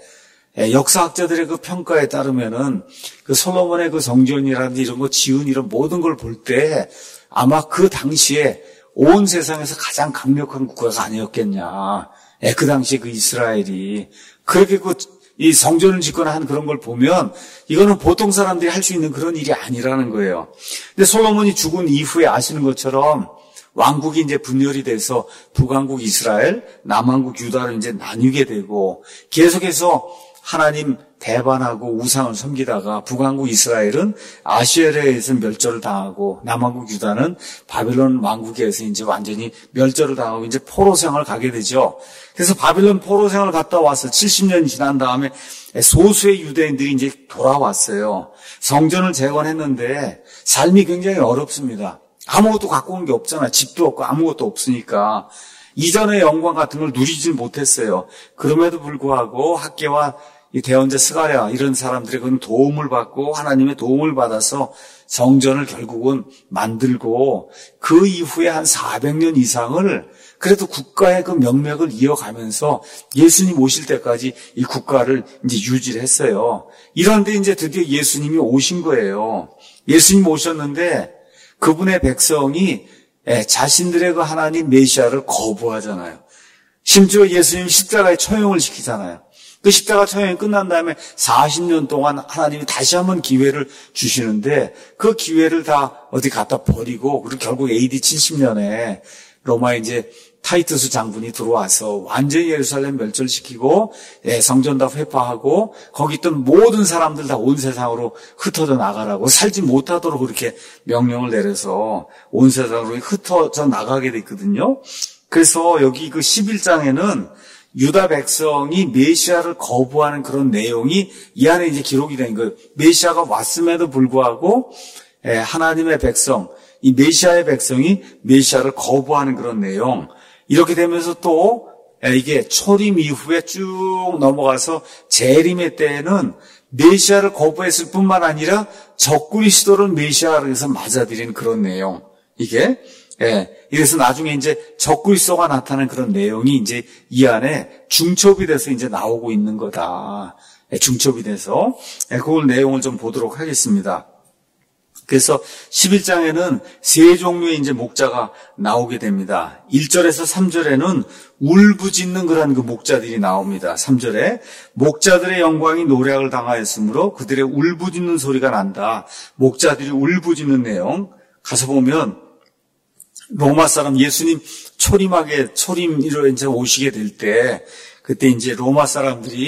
역사학자들의 그 평가에 따르면은, 그 솔로몬의 그 성전이라든지 이런 거 지은 이런 모든 걸 볼 때, 아마 그 당시에 온 세상에서 가장 강력한 국가가 아니었겠냐. 그 당시에 그 이스라엘이. 그렇게 그, 이 성전을 짓거나 한 그런 걸 보면 이거는 보통 사람들이 할 수 있는 그런 일이 아니라는 거예요. 근데 솔로몬이 죽은 이후에 아시는 것처럼 왕국이 이제 분열이 돼서 북왕국 이스라엘, 남왕국 유다로 이제 나뉘게 되고 계속해서 하나님 대반하고 우상을 섬기다가 북왕국 이스라엘은 아시아에 의해서 멸절을 당하고 남왕국 유다는 바빌론 왕국에 의해서 이제 완전히 멸절을 당하고 이제 포로 생활을 가게 되죠. 그래서 바빌론 포로 생활을 갔다 와서 칠십 년이 지난 다음에 소수의 유대인들이 이제 돌아왔어요. 성전을 재건했는데 삶이 굉장히 어렵습니다. 아무것도 갖고 온 게 없잖아. 집도 없고 아무것도 없으니까. 이전의 영광 같은 걸 누리지 못했어요. 그럼에도 불구하고 학계와 이 대언자 스가랴 이런 사람들의 그런 도움을 받고 하나님의 도움을 받아서 성전을 결국은 만들고 그 이후에 한 사백 년 이상을 그래도 국가의 그 명맥을 이어가면서 예수님 오실 때까지 이 국가를 이제 유지를 했어요. 이런데 이제 드디어 예수님이 오신 거예요. 예수님 오셨는데 그분의 백성이 자신들의 그 하나님 메시아를 거부하잖아요. 심지어 예수님 십자가에 처형을 시키잖아요. 그 십자가 처형이 끝난 다음에 사십 년 동안 하나님이 다시 한번 기회를 주시는데 그 기회를 다 어디 갖다 버리고 그리고 결국 에이디 칠십 년에 로마에 이제 타이투스 장군이 들어와서 완전히 예루살렘 멸절시키고 성전 다 회파하고 거기 있던 모든 사람들 다 온 세상으로 흩어져 나가라고 살지 못하도록 그렇게 명령을 내려서 온 세상으로 흩어져 나가게 됐거든요. 그래서 여기 그 십일 장에는 유다 백성이 메시아를 거부하는 그런 내용이 이 안에 이제 기록이 된 거예요. 메시아가 왔음에도 불구하고 하나님의 백성, 이 메시아의 백성이 메시아를 거부하는 그런 내용. 이렇게 되면서 또 이게 초림 이후에 쭉 넘어가서 재림의 때에는 메시아를 거부했을 뿐만 아니라 적그리스도를 메시아로 해서 맞아들이는 그런 내용. 이게 예, 이래서 나중에 이제 적그리스도가 나타나는 그런 내용이 이제 이 안에 중첩이 돼서 이제 나오고 있는 거다. 예, 중첩이 돼서 예, 그걸 내용을 좀 보도록 하겠습니다. 그래서 십일 장에는 세 종류의 이제 목자가 나오게 됩니다. 일 절에서 삼 절에는 울부짖는 그런 그 목자들이 나옵니다. 삼 절에 목자들의 영광이 노략을 당하였으므로 그들의 울부짖는 소리가 난다. 목자들이 울부짖는 내용 가서 보면 로마 사람 예수님 초림하게 초림으로 이제 오시게 될 때 그때 이제 로마 사람들이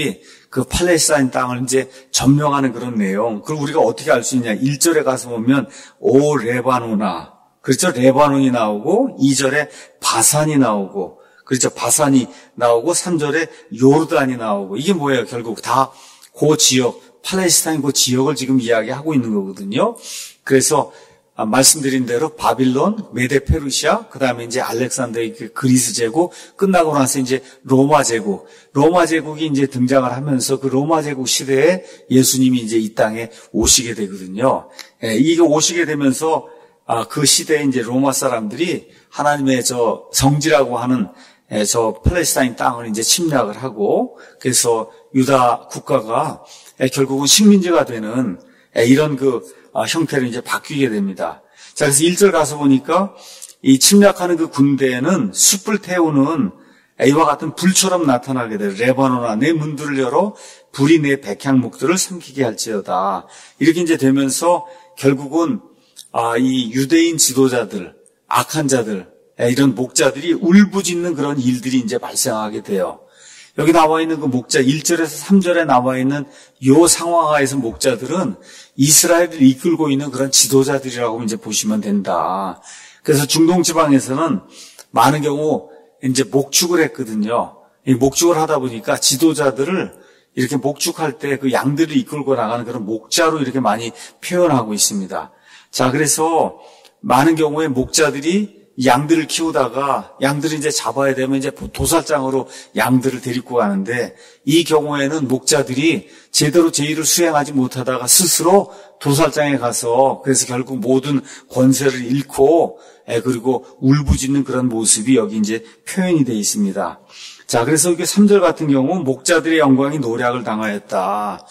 그 팔레스타인 땅을 이제 점령하는 그런 내용. 그걸 우리가 어떻게 알 수 있냐? 일 절에 가서 보면 오 레바노나. 그렇죠? 레바논이 나오고 이 절에 바산이 나오고 그렇죠? 바산이 나오고 삼 절에 요르단이 나오고 이게 뭐예요? 결국 다 그 지역, 팔레스타인 그 지역을 지금 이야기하고 있는 거거든요. 그래서 말씀드린 대로 바빌론, 메데 페르시아, 그 다음에 이제 알렉산더의 그 그리스 제국, 끝나고 나서 이제 로마 제국, 로마 제국이 이제 등장을 하면서 그 로마 제국 시대에 예수님이 이제 이 땅에 오시게 되거든요. 예, 이게 오시게 되면서 아, 그 시대에 이제 로마 사람들이 하나님의 저 성지라고 하는 예, 저 팔레스타인 땅을 이제 침략을 하고, 그래서 유다 국가가 예, 결국은 식민지가 되는 예, 이런 그 아, 형태로 이제 바뀌게 됩니다. 자, 그래서 일 절 가서 보니까 이 침략하는 그 군대에는 숯불 태우는 이와 같은 불처럼 나타나게 돼요. 레바논아, 내 문들을 열어 불이 내 백향목들을 삼키게 할지어다. 이렇게 이제 되면서 결국은 아, 이 유대인 지도자들, 악한 자들, 이런 목자들이 울부짖는 그런 일들이 이제 발생하게 돼요. 여기 나와 있는 그 목자, 일 절에서 삼 절에 나와 있는 요 상황하에서 목자들은 이스라엘을 이끌고 있는 그런 지도자들이라고 이제 보시면 된다. 그래서 중동 지방에서는 많은 경우 이제 목축을 했거든요. 이 목축을 하다 보니까 지도자들을 이렇게 목축할 때 그 양들을 이끌고 나가는 그런 목자로 이렇게 많이 표현하고 있습니다. 자, 그래서 많은 경우에 목자들이 양들을 키우다가 양들을 이제 잡아야 되면 이제 도살장으로 양들을 데리고 가는데 이 경우에는 목자들이 제대로 제 일을 수행하지 못하다가 스스로 도살장에 가서 그래서 결국 모든 권세를 잃고 그리고 울부짖는 그런 모습이 여기 이제 표현이 되어 있습니다. 자, 그래서 이게 삼 절 같은 경우 목자들의 영광이 노략을 당하였다.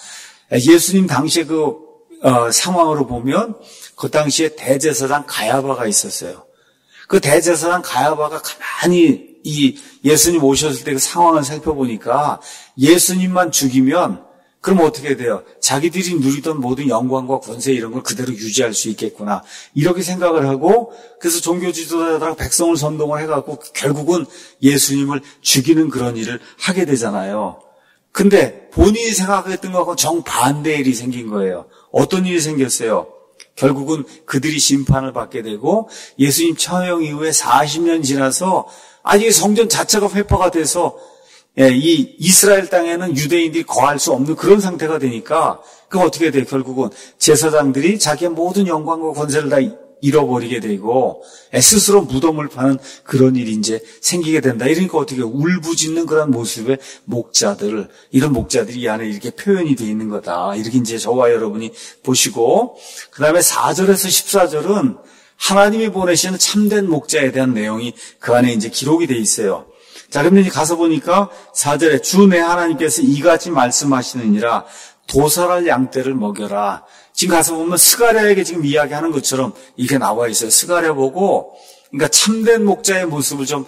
예수님 당시에 그 어, 상황으로 보면 그 당시에 대제사장 가야바가 있었어요. 그 대제사장 가야바가 가만히 이 예수님 오셨을 때 그 상황을 살펴보니까 예수님만 죽이면 그럼 어떻게 돼요? 자기들이 누리던 모든 영광과 권세 이런 걸 그대로 유지할 수 있겠구나. 이렇게 생각을 하고 그래서 종교 지도자들하고 백성을 선동을 해갖고 결국은 예수님을 죽이는 그런 일을 하게 되잖아요. 근데 본인이 생각했던 것하고 정반대의 일이 생긴 거예요. 어떤 일이 생겼어요? 결국은 그들이 심판을 받게 되고 예수님 처형 이후에 사십 년 지나서 아직 성전 자체가 회파가 돼서 이 이스라엘 땅에는 유대인들이 거할 수 없는 그런 상태가 되니까 그럼 어떻게 돼요? 결국은 제사장들이 자기의 모든 영광과 권세를 다 잃어버리게 되고 스스로 무덤을 파는 그런 일이 이제 생기게 된다. 이러니까 어떻게 울부짖는 그런 모습의 목자들, 이런 목자들이 이 안에 이렇게 표현이 되어 있는 거다. 이렇게 이제 저와 여러분이 보시고 그 다음에 사 절에서 십사 절은 하나님이 보내시는 참된 목자에 대한 내용이 그 안에 이제 기록이 되어 있어요. 자, 그러면 이제 가서 보니까 사 절에 주 내 하나님께서 이같이 말씀하시느니라 도살할 양떼를 먹여라. 지금 가서 보면 스가랴에게 지금 이야기하는 것처럼 이게 나와 있어요. 스가랴 보고 그러니까 참된 목자의 모습을 좀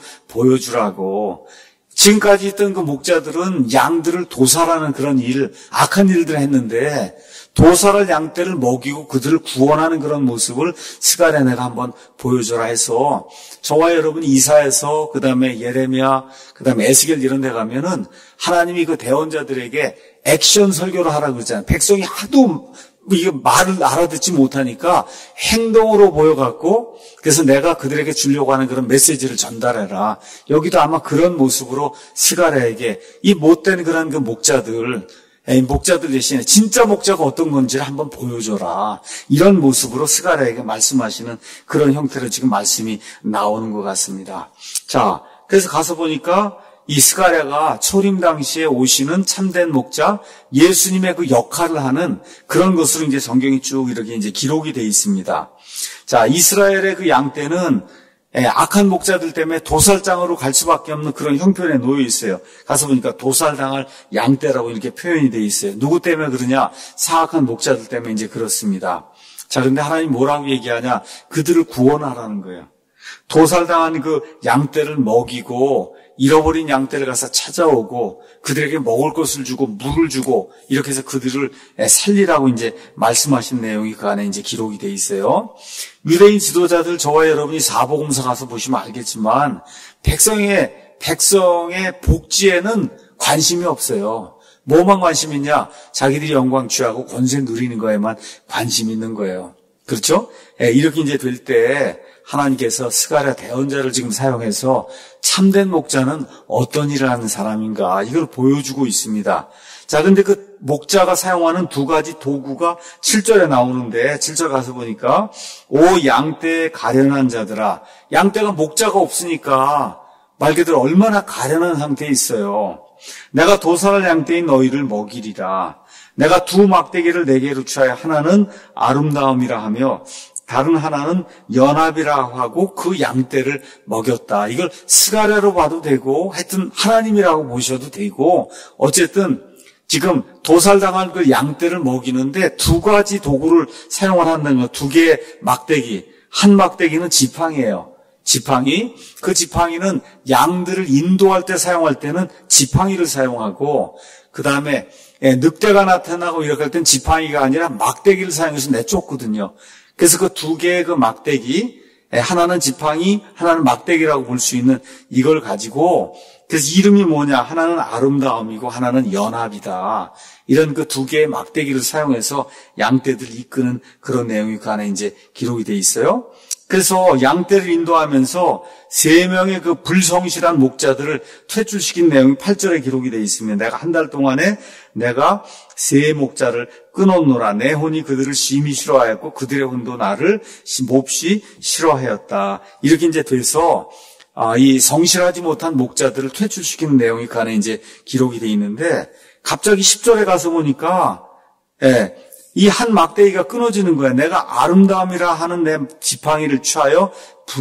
보여주라고. 지금까지 있던 그 목자들은 양들을 도살하는 그런 일, 악한 일들을 했는데 도살할 양떼를 먹이고 그들을 구원하는 그런 모습을 스가랴 내가 한번 보여줘라 해서 저와 여러분이 이사야서 그다음에 예레미야 그다음에 에스겔 이런 데 가면은 하나님이 그 대언자들에게 액션 설교를 하라고 그러잖아요. 백성이 하도 이게 말을 알아듣지 못하니까 행동으로 보여갖고 그래서 내가 그들에게 주려고 하는 그런 메시지를 전달해라. 여기도 아마 그런 모습으로 스가랴에게 이 못된 그런 그 목자들 목자들 대신에 진짜 목자가 어떤 건지를 한번 보여줘라. 이런 모습으로 스가랴에게 말씀하시는 그런 형태로 지금 말씀이 나오는 것 같습니다. 자, 그래서 가서 보니까 이 스가랴가 초림 당시에 오시는 참된 목자, 예수님의 그 역할을 하는 그런 것으로 이제 성경이 쭉 이렇게 이제 기록이 되어 있습니다. 자, 이스라엘의 그 양떼는 악한 목자들 때문에 도살장으로 갈 수밖에 없는 그런 형편에 놓여 있어요. 가서 보니까 도살당할 양떼라고 이렇게 표현이 되어 있어요. 누구 때문에 그러냐? 사악한 목자들 때문에 이제 그렇습니다. 자, 그런데 하나님 뭐라고 얘기하냐? 그들을 구원하라는 거예요. 도살당한 그 양떼를 먹이고 잃어버린 양떼를 가서 찾아오고 그들에게 먹을 것을 주고 물을 주고 이렇게 해서 그들을 살리라고 이제 말씀하신 내용이 그 안에 이제 기록이 돼 있어요. 유대인 지도자들 저와 여러분이 사복음서 가서 보시면 알겠지만 백성의 백성의 복지에는 관심이 없어요. 뭐만 관심 있냐? 자기들이 영광 취하고 권세 누리는 거에만 관심 있는 거예요. 그렇죠? 예, 이렇게 이제 될 때 하나님께서 스가랴 대언자를 지금 사용해서 참된 목자는 어떤 일을 하는 사람인가 이걸 보여주고 있습니다. 자, 근데 그 목자가 사용하는 두 가지 도구가 칠 절에 나오는데 칠 절 가서 보니까 오 양떼에 가련한 자들아. 양떼가 목자가 없으니까 말 그대로 얼마나 가련한 상태에 있어요. 내가 도살할 양떼인 너희를 먹이리라. 내가 두 막대기를 네개로 취하여 하나는 아름다움이라 하며 다른 하나는 연합이라 하고 그 양떼를 먹였다. 이걸 스가랴로 봐도 되고 하여튼 하나님이라고 보셔도 되고 어쨌든 지금 도살당한 그 양떼를 먹이는데 두 가지 도구를 사용을 한다는 거. 두 개의 막대기. 한 막대기는 지팡이에요. 지팡이. 그 지팡이는 양들을 인도할 때 사용할 때는 지팡이를 사용하고 그 다음에 늑대가 나타나고 이렇게 할 땐 지팡이가 아니라 막대기를 사용해서 내쫓거든요. 그래서 그 두 개의 그 막대기, 하나는 지팡이, 하나는 막대기라고 볼 수 있는 이걸 가지고 그래서 이름이 뭐냐? 하나는 아름다움이고 하나는 연합이다. 이런 그 두 개의 막대기를 사용해서 양떼들을 이끄는 그런 내용이 그 안에 이제 기록이 돼 있어요. 그래서 양떼를 인도하면서 세 명의 그 불성실한 목자들을 퇴출시킨 내용이 팔 절에 기록이 돼 있습니다. 내가 한 달 동안에 내가 세 목자를 끊었노라. 내 혼이 그들을 심히 싫어하였고 그들의 혼도 나를 몹시 싫어하였다. 이렇게 이제 돼서 아, 이 성실하지 못한 목자들을 퇴출시키는 내용이 그 안에 이제 기록이 돼 있는데 갑자기 십 절에 가서 보니까 예, 이 한 막대기가 끊어지는 거야. 내가 아름다움이라 하는 내 지팡이를 취하여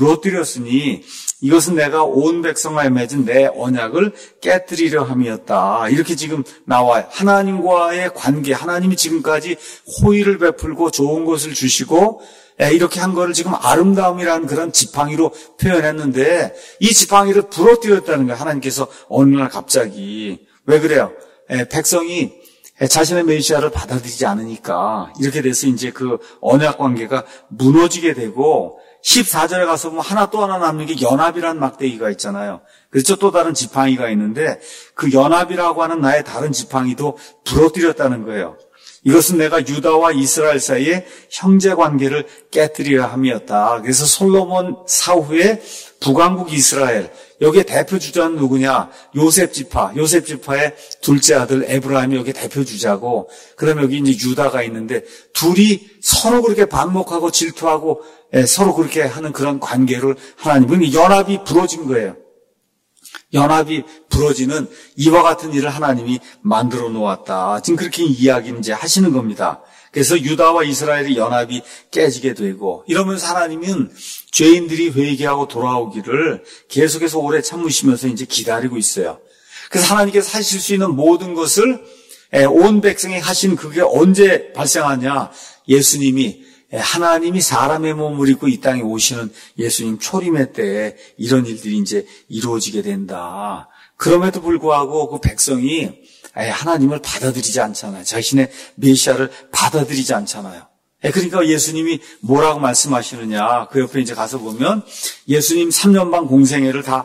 부러뜨렸으니 이것은 내가 온 백성과에 맺은 내 언약을 깨뜨리려 함이었다. 이렇게 지금 나와요. 하나님과의 관계, 하나님이 지금까지 호의를 베풀고 좋은 것을 주시고 이렇게 한 거를 지금 아름다움이라는 그런 지팡이로 표현했는데 이 지팡이를 부러뜨렸다는 거예요. 하나님께서 어느 날 갑자기. 왜 그래요? 백성이 자신의 메시아를 받아들이지 않으니까 이렇게 돼서 이제 그 언약 관계가 무너지게 되고 십사 절에 가서 보면 하나 또 하나 남는 게 연합이라는 막대기가 있잖아요. 그렇죠? 또 다른 지팡이가 있는데 그 연합이라고 하는 나의 다른 지팡이도 부러뜨렸다는 거예요. 이것은 내가 유다와 이스라엘 사이의 형제 관계를 깨뜨리려 함이었다. 그래서 솔로몬 사후에 북왕국 이스라엘, 여기에 대표 주자는 누구냐? 요셉 지파, 요셉 지파의 둘째 아들 에브라임이 여기 대표 주자고, 그다음에 여기 이제 유다가 있는데 둘이 서로 그렇게 반목하고 질투하고 서로 그렇게 하는 그런 관계를 하나님은 연합이 부러진 거예요. 연합이 부러지는 이와 같은 일을 하나님이 만들어 놓았다. 지금 그렇게 이야기는 이제 하시는 겁니다. 그래서 유다와 이스라엘의 연합이 깨지게 되고 이러면서 하나님은 죄인들이 회개하고 돌아오기를 계속해서 오래 참으시면서 이제 기다리고 있어요. 그래서 하나님께서 하실 수 있는 모든 것을 온 백성이 하신 그게 언제 발생하냐? 예수님이 하나님이 사람의 몸을 입고 이 땅에 오시는 예수님 초림의 때에 이런 일들이 이제 이루어지게 된다. 그럼에도 불구하고 그 백성이 하나님을 받아들이지 않잖아요. 자신의 메시아를 받아들이지 않잖아요. 그러니까 예수님이 뭐라고 말씀하시느냐. 그 옆에 이제 가서 보면 예수님 삼 년 반 공생애를 다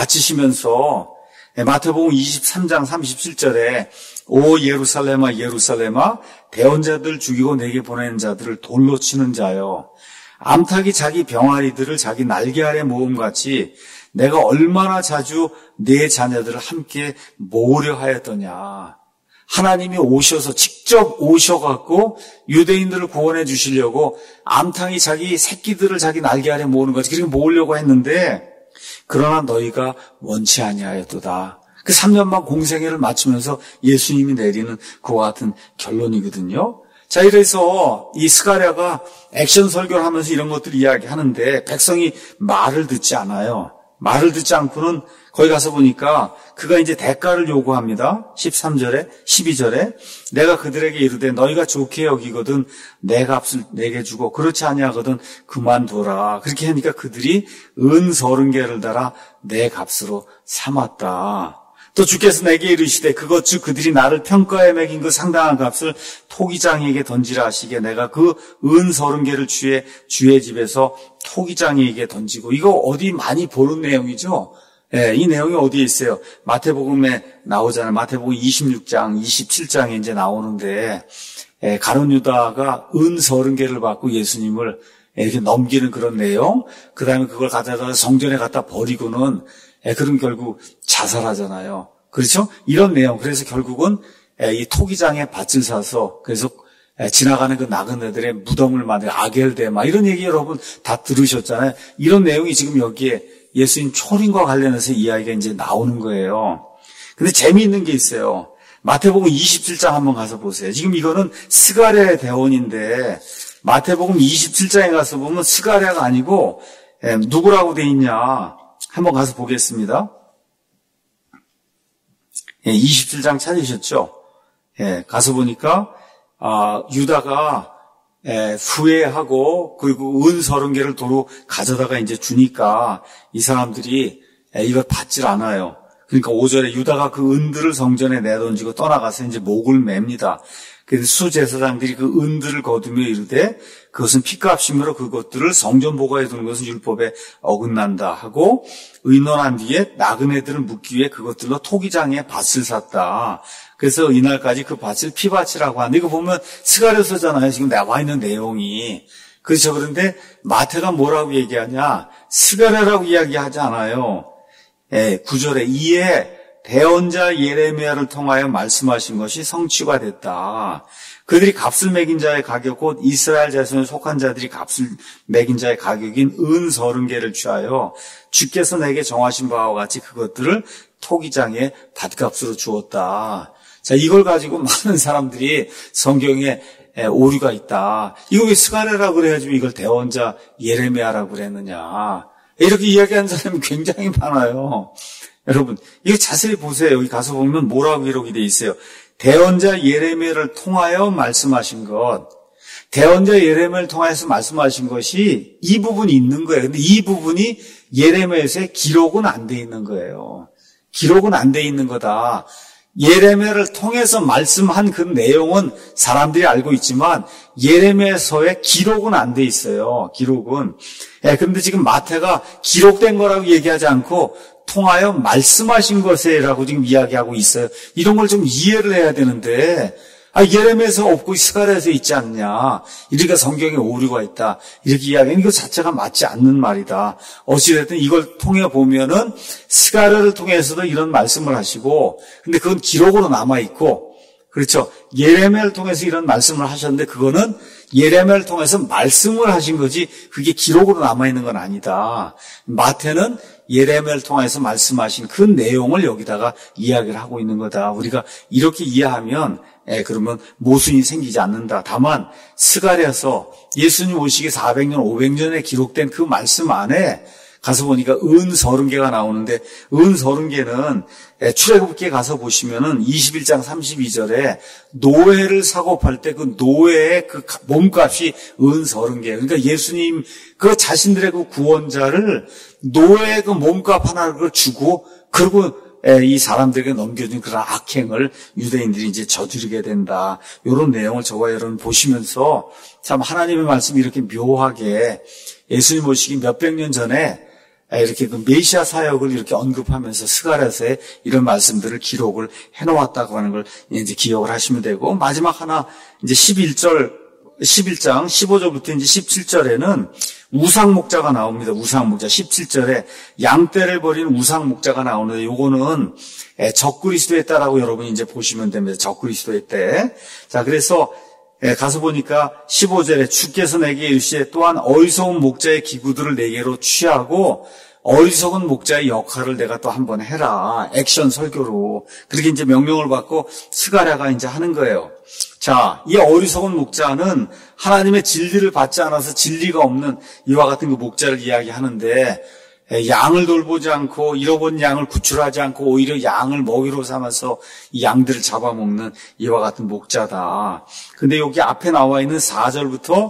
마치시면서 마태복음 이십삼 장 삼십칠 절에 오 예루살렘아 예루살렘아 대언자들 죽이고 내게 보내는 자들을 돌로 치는 자여 암탉이 자기 병아리들을 자기 날개 아래 모음같이 내가 얼마나 자주 내 자녀들을 함께 모으려 하였더냐. 하나님이 오셔서 직접 오셔갖고 유대인들을 구원해 주시려고 암탉이 자기 새끼들을 자기 날개 아래 모으는 거지. 그렇게 모으려고 했는데 그러나 너희가 원치 아니하였도다. 그 삼 년 반 공생애를 마치면서 예수님이 내리는 그와 같은 결론이거든요. 자, 이래서 이 스가랴가 액션 설교를 하면서 이런 것들을 이야기하는데 백성이 말을 듣지 않아요. 말을 듣지 않고는 거기 가서 보니까 그가 이제 대가를 요구합니다. 십삼 절에 십이 절에 내가 그들에게 이르되 너희가 좋게 여기거든 내 값을 내게 주고 그렇지 아니하거든 그만둬라. 그렇게 하니까 그들이 은 서른 개를 달아 내 값으로 삼았다. 또 주께서 내게 이르시되 그것 즉 그들이 나를 평가에 매긴 그 상당한 값을 토기장이에게 던지라 하시게 내가 그 은 서른 개를 주의 주의 집에서 토기장이에게 던지고 이거 어디 많이 보는 내용이죠. 예, 이 내용이 어디에 있어요? 마태복음에 나오잖아요. 마태복음 이십육 장, 이십칠 장에 이제 나오는데, 예, 가룟 유다가 은 서른 개를 받고 예수님을 이렇게 넘기는 그런 내용, 그 다음에 그걸 가져다가 성전에 갖다 버리고는, 예, 그럼 결국 자살하잖아요. 그렇죠? 이런 내용. 그래서 결국은, 예, 이 토기장에 밭을 사서, 그래서 예, 지나가는 그 나그네들의 무덤을 만들 아겔대, 막 이런 얘기 여러분 다 들으셨잖아요. 이런 내용이 지금 여기에 예수님 초림과 관련해서 이야기가 이제 나오는 거예요. 근데 재미있는 게 있어요. 마태복음 이십칠 장 한번 가서 보세요. 지금 이거는 스가랴의 대원인데 마태복음 이십칠 장에 가서 보면 스가랴가 아니고 예, 누구라고 돼 있냐 한번 가서 보겠습니다. 예, 이십칠 장 찾으셨죠? 예, 가서 보니까 아, 유다가 예, 후회하고 그리고 은 서른 개를 도로 가져다가 이제 주니까 이 사람들이 예, 이걸 받질 않아요. 그러니까 오 절에 유다가 그 은들을 성전에 내던지고 떠나가서 이제 목을 맵니다. 그래서 수제사장들이 그 은들을 거두며 이르되 그것은 피값이므로 그것들을 성전 보관해 두는 것은 율법에 어긋난다 하고 의논한 뒤에 나그네들은 묻기 위해 그것들로 토기장에 밭을 샀다. 그래서 이날까지 그 밭을 피밭이라고 하는데 이거 보면 스가랴서잖아요. 지금 나와 있는 내용이. 그렇죠. 그런데 마태가 뭐라고 얘기하냐. 스가랴라고 이야기하지 않아요. 예, 구 절에 이에 대언자 예레미야를 통하여 말씀하신 것이 성취가 됐다. 그들이 값을 매긴 자의 가격 곧 이스라엘 자손에 속한 자들이 값을 매긴 자의 가격인 은 서른 개를 취하여 주께서 내게 정하신 바와 같이 그것들을 토기장에 밭값으로 주었다. 자, 이걸 가지고 많은 사람들이 성경에 오류가 있다. 이거 왜 스가랴라고 그래가지고 이걸 대언자 예레미야라고 그랬느냐. 이렇게 이야기하는 사람이 굉장히 많아요. 여러분, 이거 자세히 보세요. 여기 가서 보면 뭐라고 기록이 돼 있어요. 대언자 예레미야를 통하여 말씀하신 것. 대언자 예레미야를 통해서 말씀하신 것이 이 부분이 있는 거예요. 근데 이 부분이 예레미야에서의 기록은 안 돼 있는 거예요. 기록은 안 돼 있는 거다. 예레미야를 통해서 말씀한 그 내용은 사람들이 알고 있지만 예레미야서의 기록은 안 돼 있어요. 기록은. 예, 그런데 지금 마태가 기록된 거라고 얘기하지 않고 통하여 말씀하신 것이라고 지금 이야기하고 있어요. 이런 걸 좀 이해를 해야 되는데 아, 예레미야에서 없고 스가랴에서 있지 않냐. 이러니까 성경에 오류가 있다. 이렇게 이야기하는 이거 자체가 맞지 않는 말이다. 어찌됐든 이걸 통해 보면은 스가랴를 통해서도 이런 말씀을 하시고 근데 그건 기록으로 남아있고 그렇죠. 예레미야를 통해서 이런 말씀을 하셨는데 그거는 예레미야를 통해서 말씀을 하신 거지 그게 기록으로 남아있는 건 아니다. 마태는 예레미야를 통해서 말씀하신 그 내용을 여기다가 이야기를 하고 있는 거다. 우리가 이렇게 이해하면 예, 그러면 모순이 생기지 않는다. 다만 스가랴서 예수님 오시기 사백 년, 오백 년에 기록된 그 말씀 안에 가서 보니까 은 서른 개가 나오는데 은 서른 개는 출애굽기에 가서 보시면은 이십일 장 삼십이 절에 노예를 사고 팔 때 그 노예의 그 몸값이 은 서른 개. 그러니까 예수님 그 자신들의 그 구원자를 노예의 그 몸값 하나를 주고 그리고 이 사람들에게 넘겨준 그런 악행을 유대인들이 이제 저지르게 된다. 이런 내용을 저와 여러분 보시면서 참 하나님의 말씀이 이렇게 묘하게 예수님 오시기 몇백 년 전에 이렇게 그 메시아 사역을 이렇게 언급하면서 스가랴서에 이런 말씀들을 기록을 해놓았다고 하는 걸 이제 기억을 하시면 되고 마지막 하나 이제 십일 절, 십일 장 십오 절부터 이제 십칠 절에는 우상 목자가 나옵니다. 우상 목자 십칠 절에 양떼를 버리는 우상 목자가 나오는데 요거는 적그리스도의 때라고 여러분이 이제 보시면 됩니다. 적그리스도의 때. 자, 그래서 가서 보니까 십오 절에 주께서 내게 이르시되 또한 어리석은 목자의 기구들을 내게로 취하고 어리석은 목자의 역할을 내가 또 한번 해라. 액션 설교로. 그렇게 이제 명령을 받고 스가랴가 이제 하는 거예요. 자, 이 어리석은 목자는 하나님의 진리를 받지 않아서 진리가 없는 이와 같은 그 목자를 이야기하는데 양을 돌보지 않고 잃어버린 양을 구출하지 않고 오히려 양을 먹이로 삼아서 이 양들을 잡아먹는 이와 같은 목자다. 근데 여기 앞에 나와 있는 사 절부터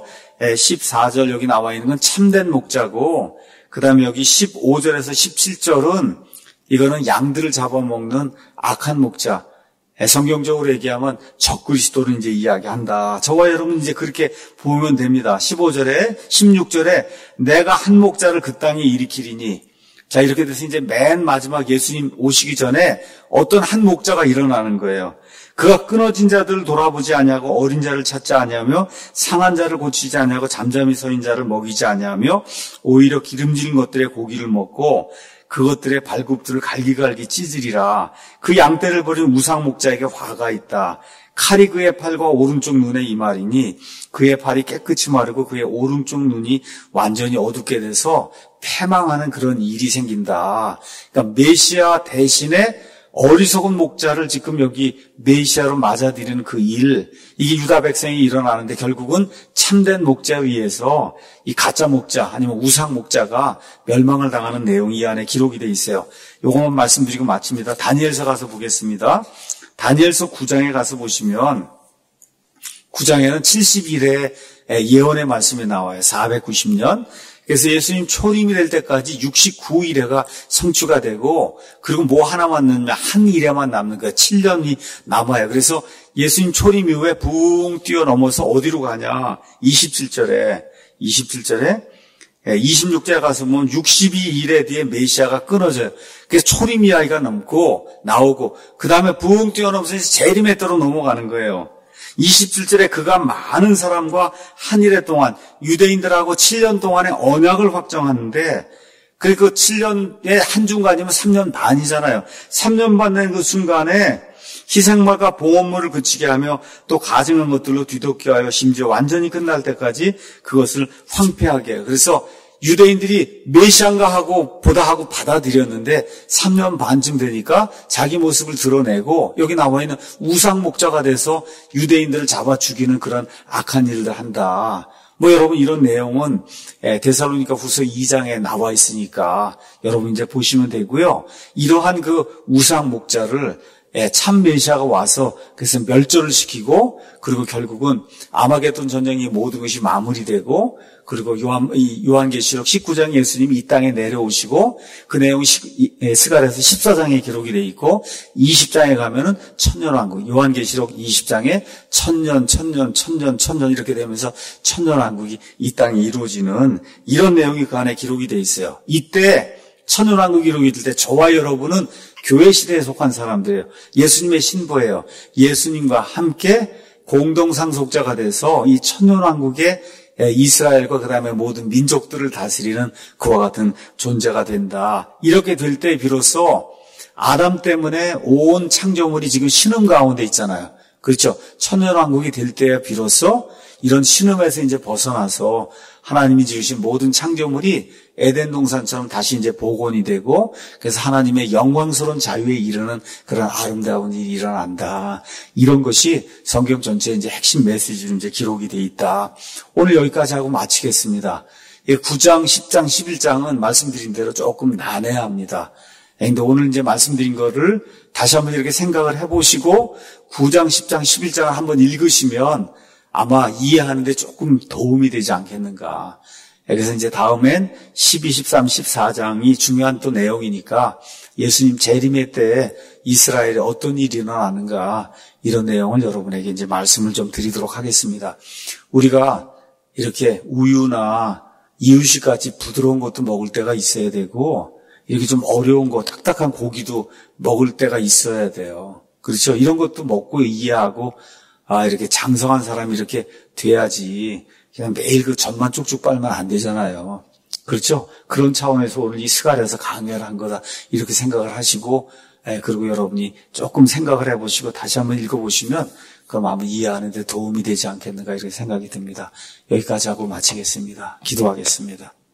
십사 절 여기 나와 있는 건 참된 목자고 그 다음에 여기 십오 절에서 십칠 절은 이거는 양들을 잡아먹는 악한 목자. 성경적으로 얘기하면 적그리스도를 이제 이야기한다. 저와 여러분 이제 그렇게 보면 됩니다. 십오 절에 십육 절에 내가 한 목자를 그 땅에 일으키리니 자, 이렇게 돼서 이제 맨 마지막 예수님 오시기 전에 어떤 한 목자가 일어나는 거예요. 그가 끊어진 자들을 돌아보지 아니하고 어린 자를 찾지 아니하며 상한 자를 고치지 아니하고 잠잠히 서인 자를 먹이지 아니하며 오히려 기름진 것들의 고기를 먹고 그것들의 발굽들을 갈기갈기 찢으리라. 그 양떼를 버린 우상 목자에게 화가 있다. 칼이 그의 팔과 오른쪽 눈에 임하리니 그의 팔이 깨끗이 마르고 그의 오른쪽 눈이 완전히 어둡게 돼서 패망하는 그런 일이 생긴다. 그러니까 메시아 대신에 어리석은 목자를 지금 여기 메시아로 맞아들이는 그 일, 이게 유다 백성이 일어나는데 결국은 참된 목자에 의해서 이 가짜 목자 아니면 우상 목자가 멸망을 당하는 내용이 이 안에 기록이 돼 있어요. 요것만 말씀드리고 마칩니다. 다니엘서 가서 보겠습니다. 다니엘서 구 장에 가서 보시면 구 장에는 칠십 일의 예언의 말씀이 나와요. 사백구십 년. 그래서 예수님 초림이 될 때까지 육십구 일회가 성취가 되고 그리고 뭐 하나만 넣으면 한 일회만 남는 거예요. 칠 년이 남아요. 그래서 예수님 초림 이후에 붕 뛰어넘어서 어디로 가냐. 이십칠 절에 이십칠 절에 이십육 절에 가서 보면 육십이 일회 뒤에 메시아가 끊어져요. 그래서 초림 이하이가 넘고 나오고 그 다음에 붕 뛰어넘어서 재림에 따로 넘어가는 거예요. 이십칠 절에 그가 많은 사람과 한 일해 동안 유대인들하고 칠 년 동안의 언약을 확정하는데 그리고 칠 년에 한 중간이면 삼 년 반이잖아요. 삼 년 반 된 그 순간에 희생물과 봉헌물을 그치게 하며 또 가증한 것들로 뒤덮게 하여 심지어 완전히 끝날 때까지 그것을 황폐하게 해요. 그래서 유대인들이 메시아인가 하고 보다 하고 받아들였는데 삼 년 반쯤 되니까 자기 모습을 드러내고 여기 나와 있는 우상 목자가 돼서 유대인들을 잡아 죽이는 그런 악한 일을 한다. 뭐 여러분 이런 내용은 데살로니가 후서 이 장에 나와 있으니까 여러분 이제 보시면 되고요. 이러한 그 우상 목자를 참 메시아가 와서 그래서 멸절을 시키고 그리고 결국은 아마겟돈 전쟁이 모든 것이 마무리되고 그리고 요한, 요한계시록 십구 장 예수님이 이 땅에 내려오시고 그 내용이 스가랴서 십사 장에 기록이 되어 있고 이십 장에 가면은 천년왕국, 요한계시록 이십 장에 천년, 천년, 천년, 천년 이렇게 되면서 천년왕국이 이 땅에 이루어지는 이런 내용이 그 안에 기록이 되어 있어요. 이때 천년왕국 기록이 될 때 저와 여러분은 교회 시대에 속한 사람들이에요. 예수님의 신부예요. 예수님과 함께 공동상속자가 돼서 이 천년왕국의 이스라엘과 그 다음에 모든 민족들을 다스리는 그와 같은 존재가 된다. 이렇게 될 때 비로소 아담 때문에 온 창조물이 지금 신음 가운데 있잖아요. 그렇죠. 천년왕국이 될 때야 비로소 이런 신음에서 이제 벗어나서 하나님이 지으신 모든 창조물이 에덴 동산처럼 다시 이제 복원이 되고 그래서 하나님의 영광스러운 자유에 이르는 그런 아름다운 일이 일어난다. 이런 것이 성경 전체에 이제 핵심 메시지로 이제 기록이 돼 있다. 오늘 여기까지 하고 마치겠습니다. 구 장, 십 장, 십일 장은 말씀드린 대로 조금 난해합니다. 그런데 오늘 이제 말씀드린 거를 다시 한번 이렇게 생각을 해보시고 구 장, 십 장, 십일 장을 한번 읽으시면 아마 이해하는데 조금 도움이 되지 않겠는가. 그래서 이제 다음엔 십이, 십삼, 십사 장이 중요한 또 내용이니까 예수님 재림의 때 이스라엘에 어떤 일이 일어나는가 이런 내용을 여러분에게 이제 말씀을 좀 드리도록 하겠습니다. 우리가 이렇게 우유나 이유식같이 부드러운 것도 먹을 때가 있어야 되고 이렇게 좀 어려운 거, 딱딱한 고기도 먹을 때가 있어야 돼요. 그렇죠? 이런 것도 먹고 이해하고 아, 이렇게 장성한 사람이 이렇게 돼야지 그냥 매일 그 젖만 쭉쭉 빨면 안 되잖아요. 그렇죠? 그런 차원에서 오늘 이 스가랴서 강연을 한 거다. 이렇게 생각을 하시고, 예, 그리고 여러분이 조금 생각을 해보시고 다시 한번 읽어보시면 그럼 아마 이해하는 데 도움이 되지 않겠는가 이렇게 생각이 듭니다. 여기까지 하고 마치겠습니다. 기도하겠습니다.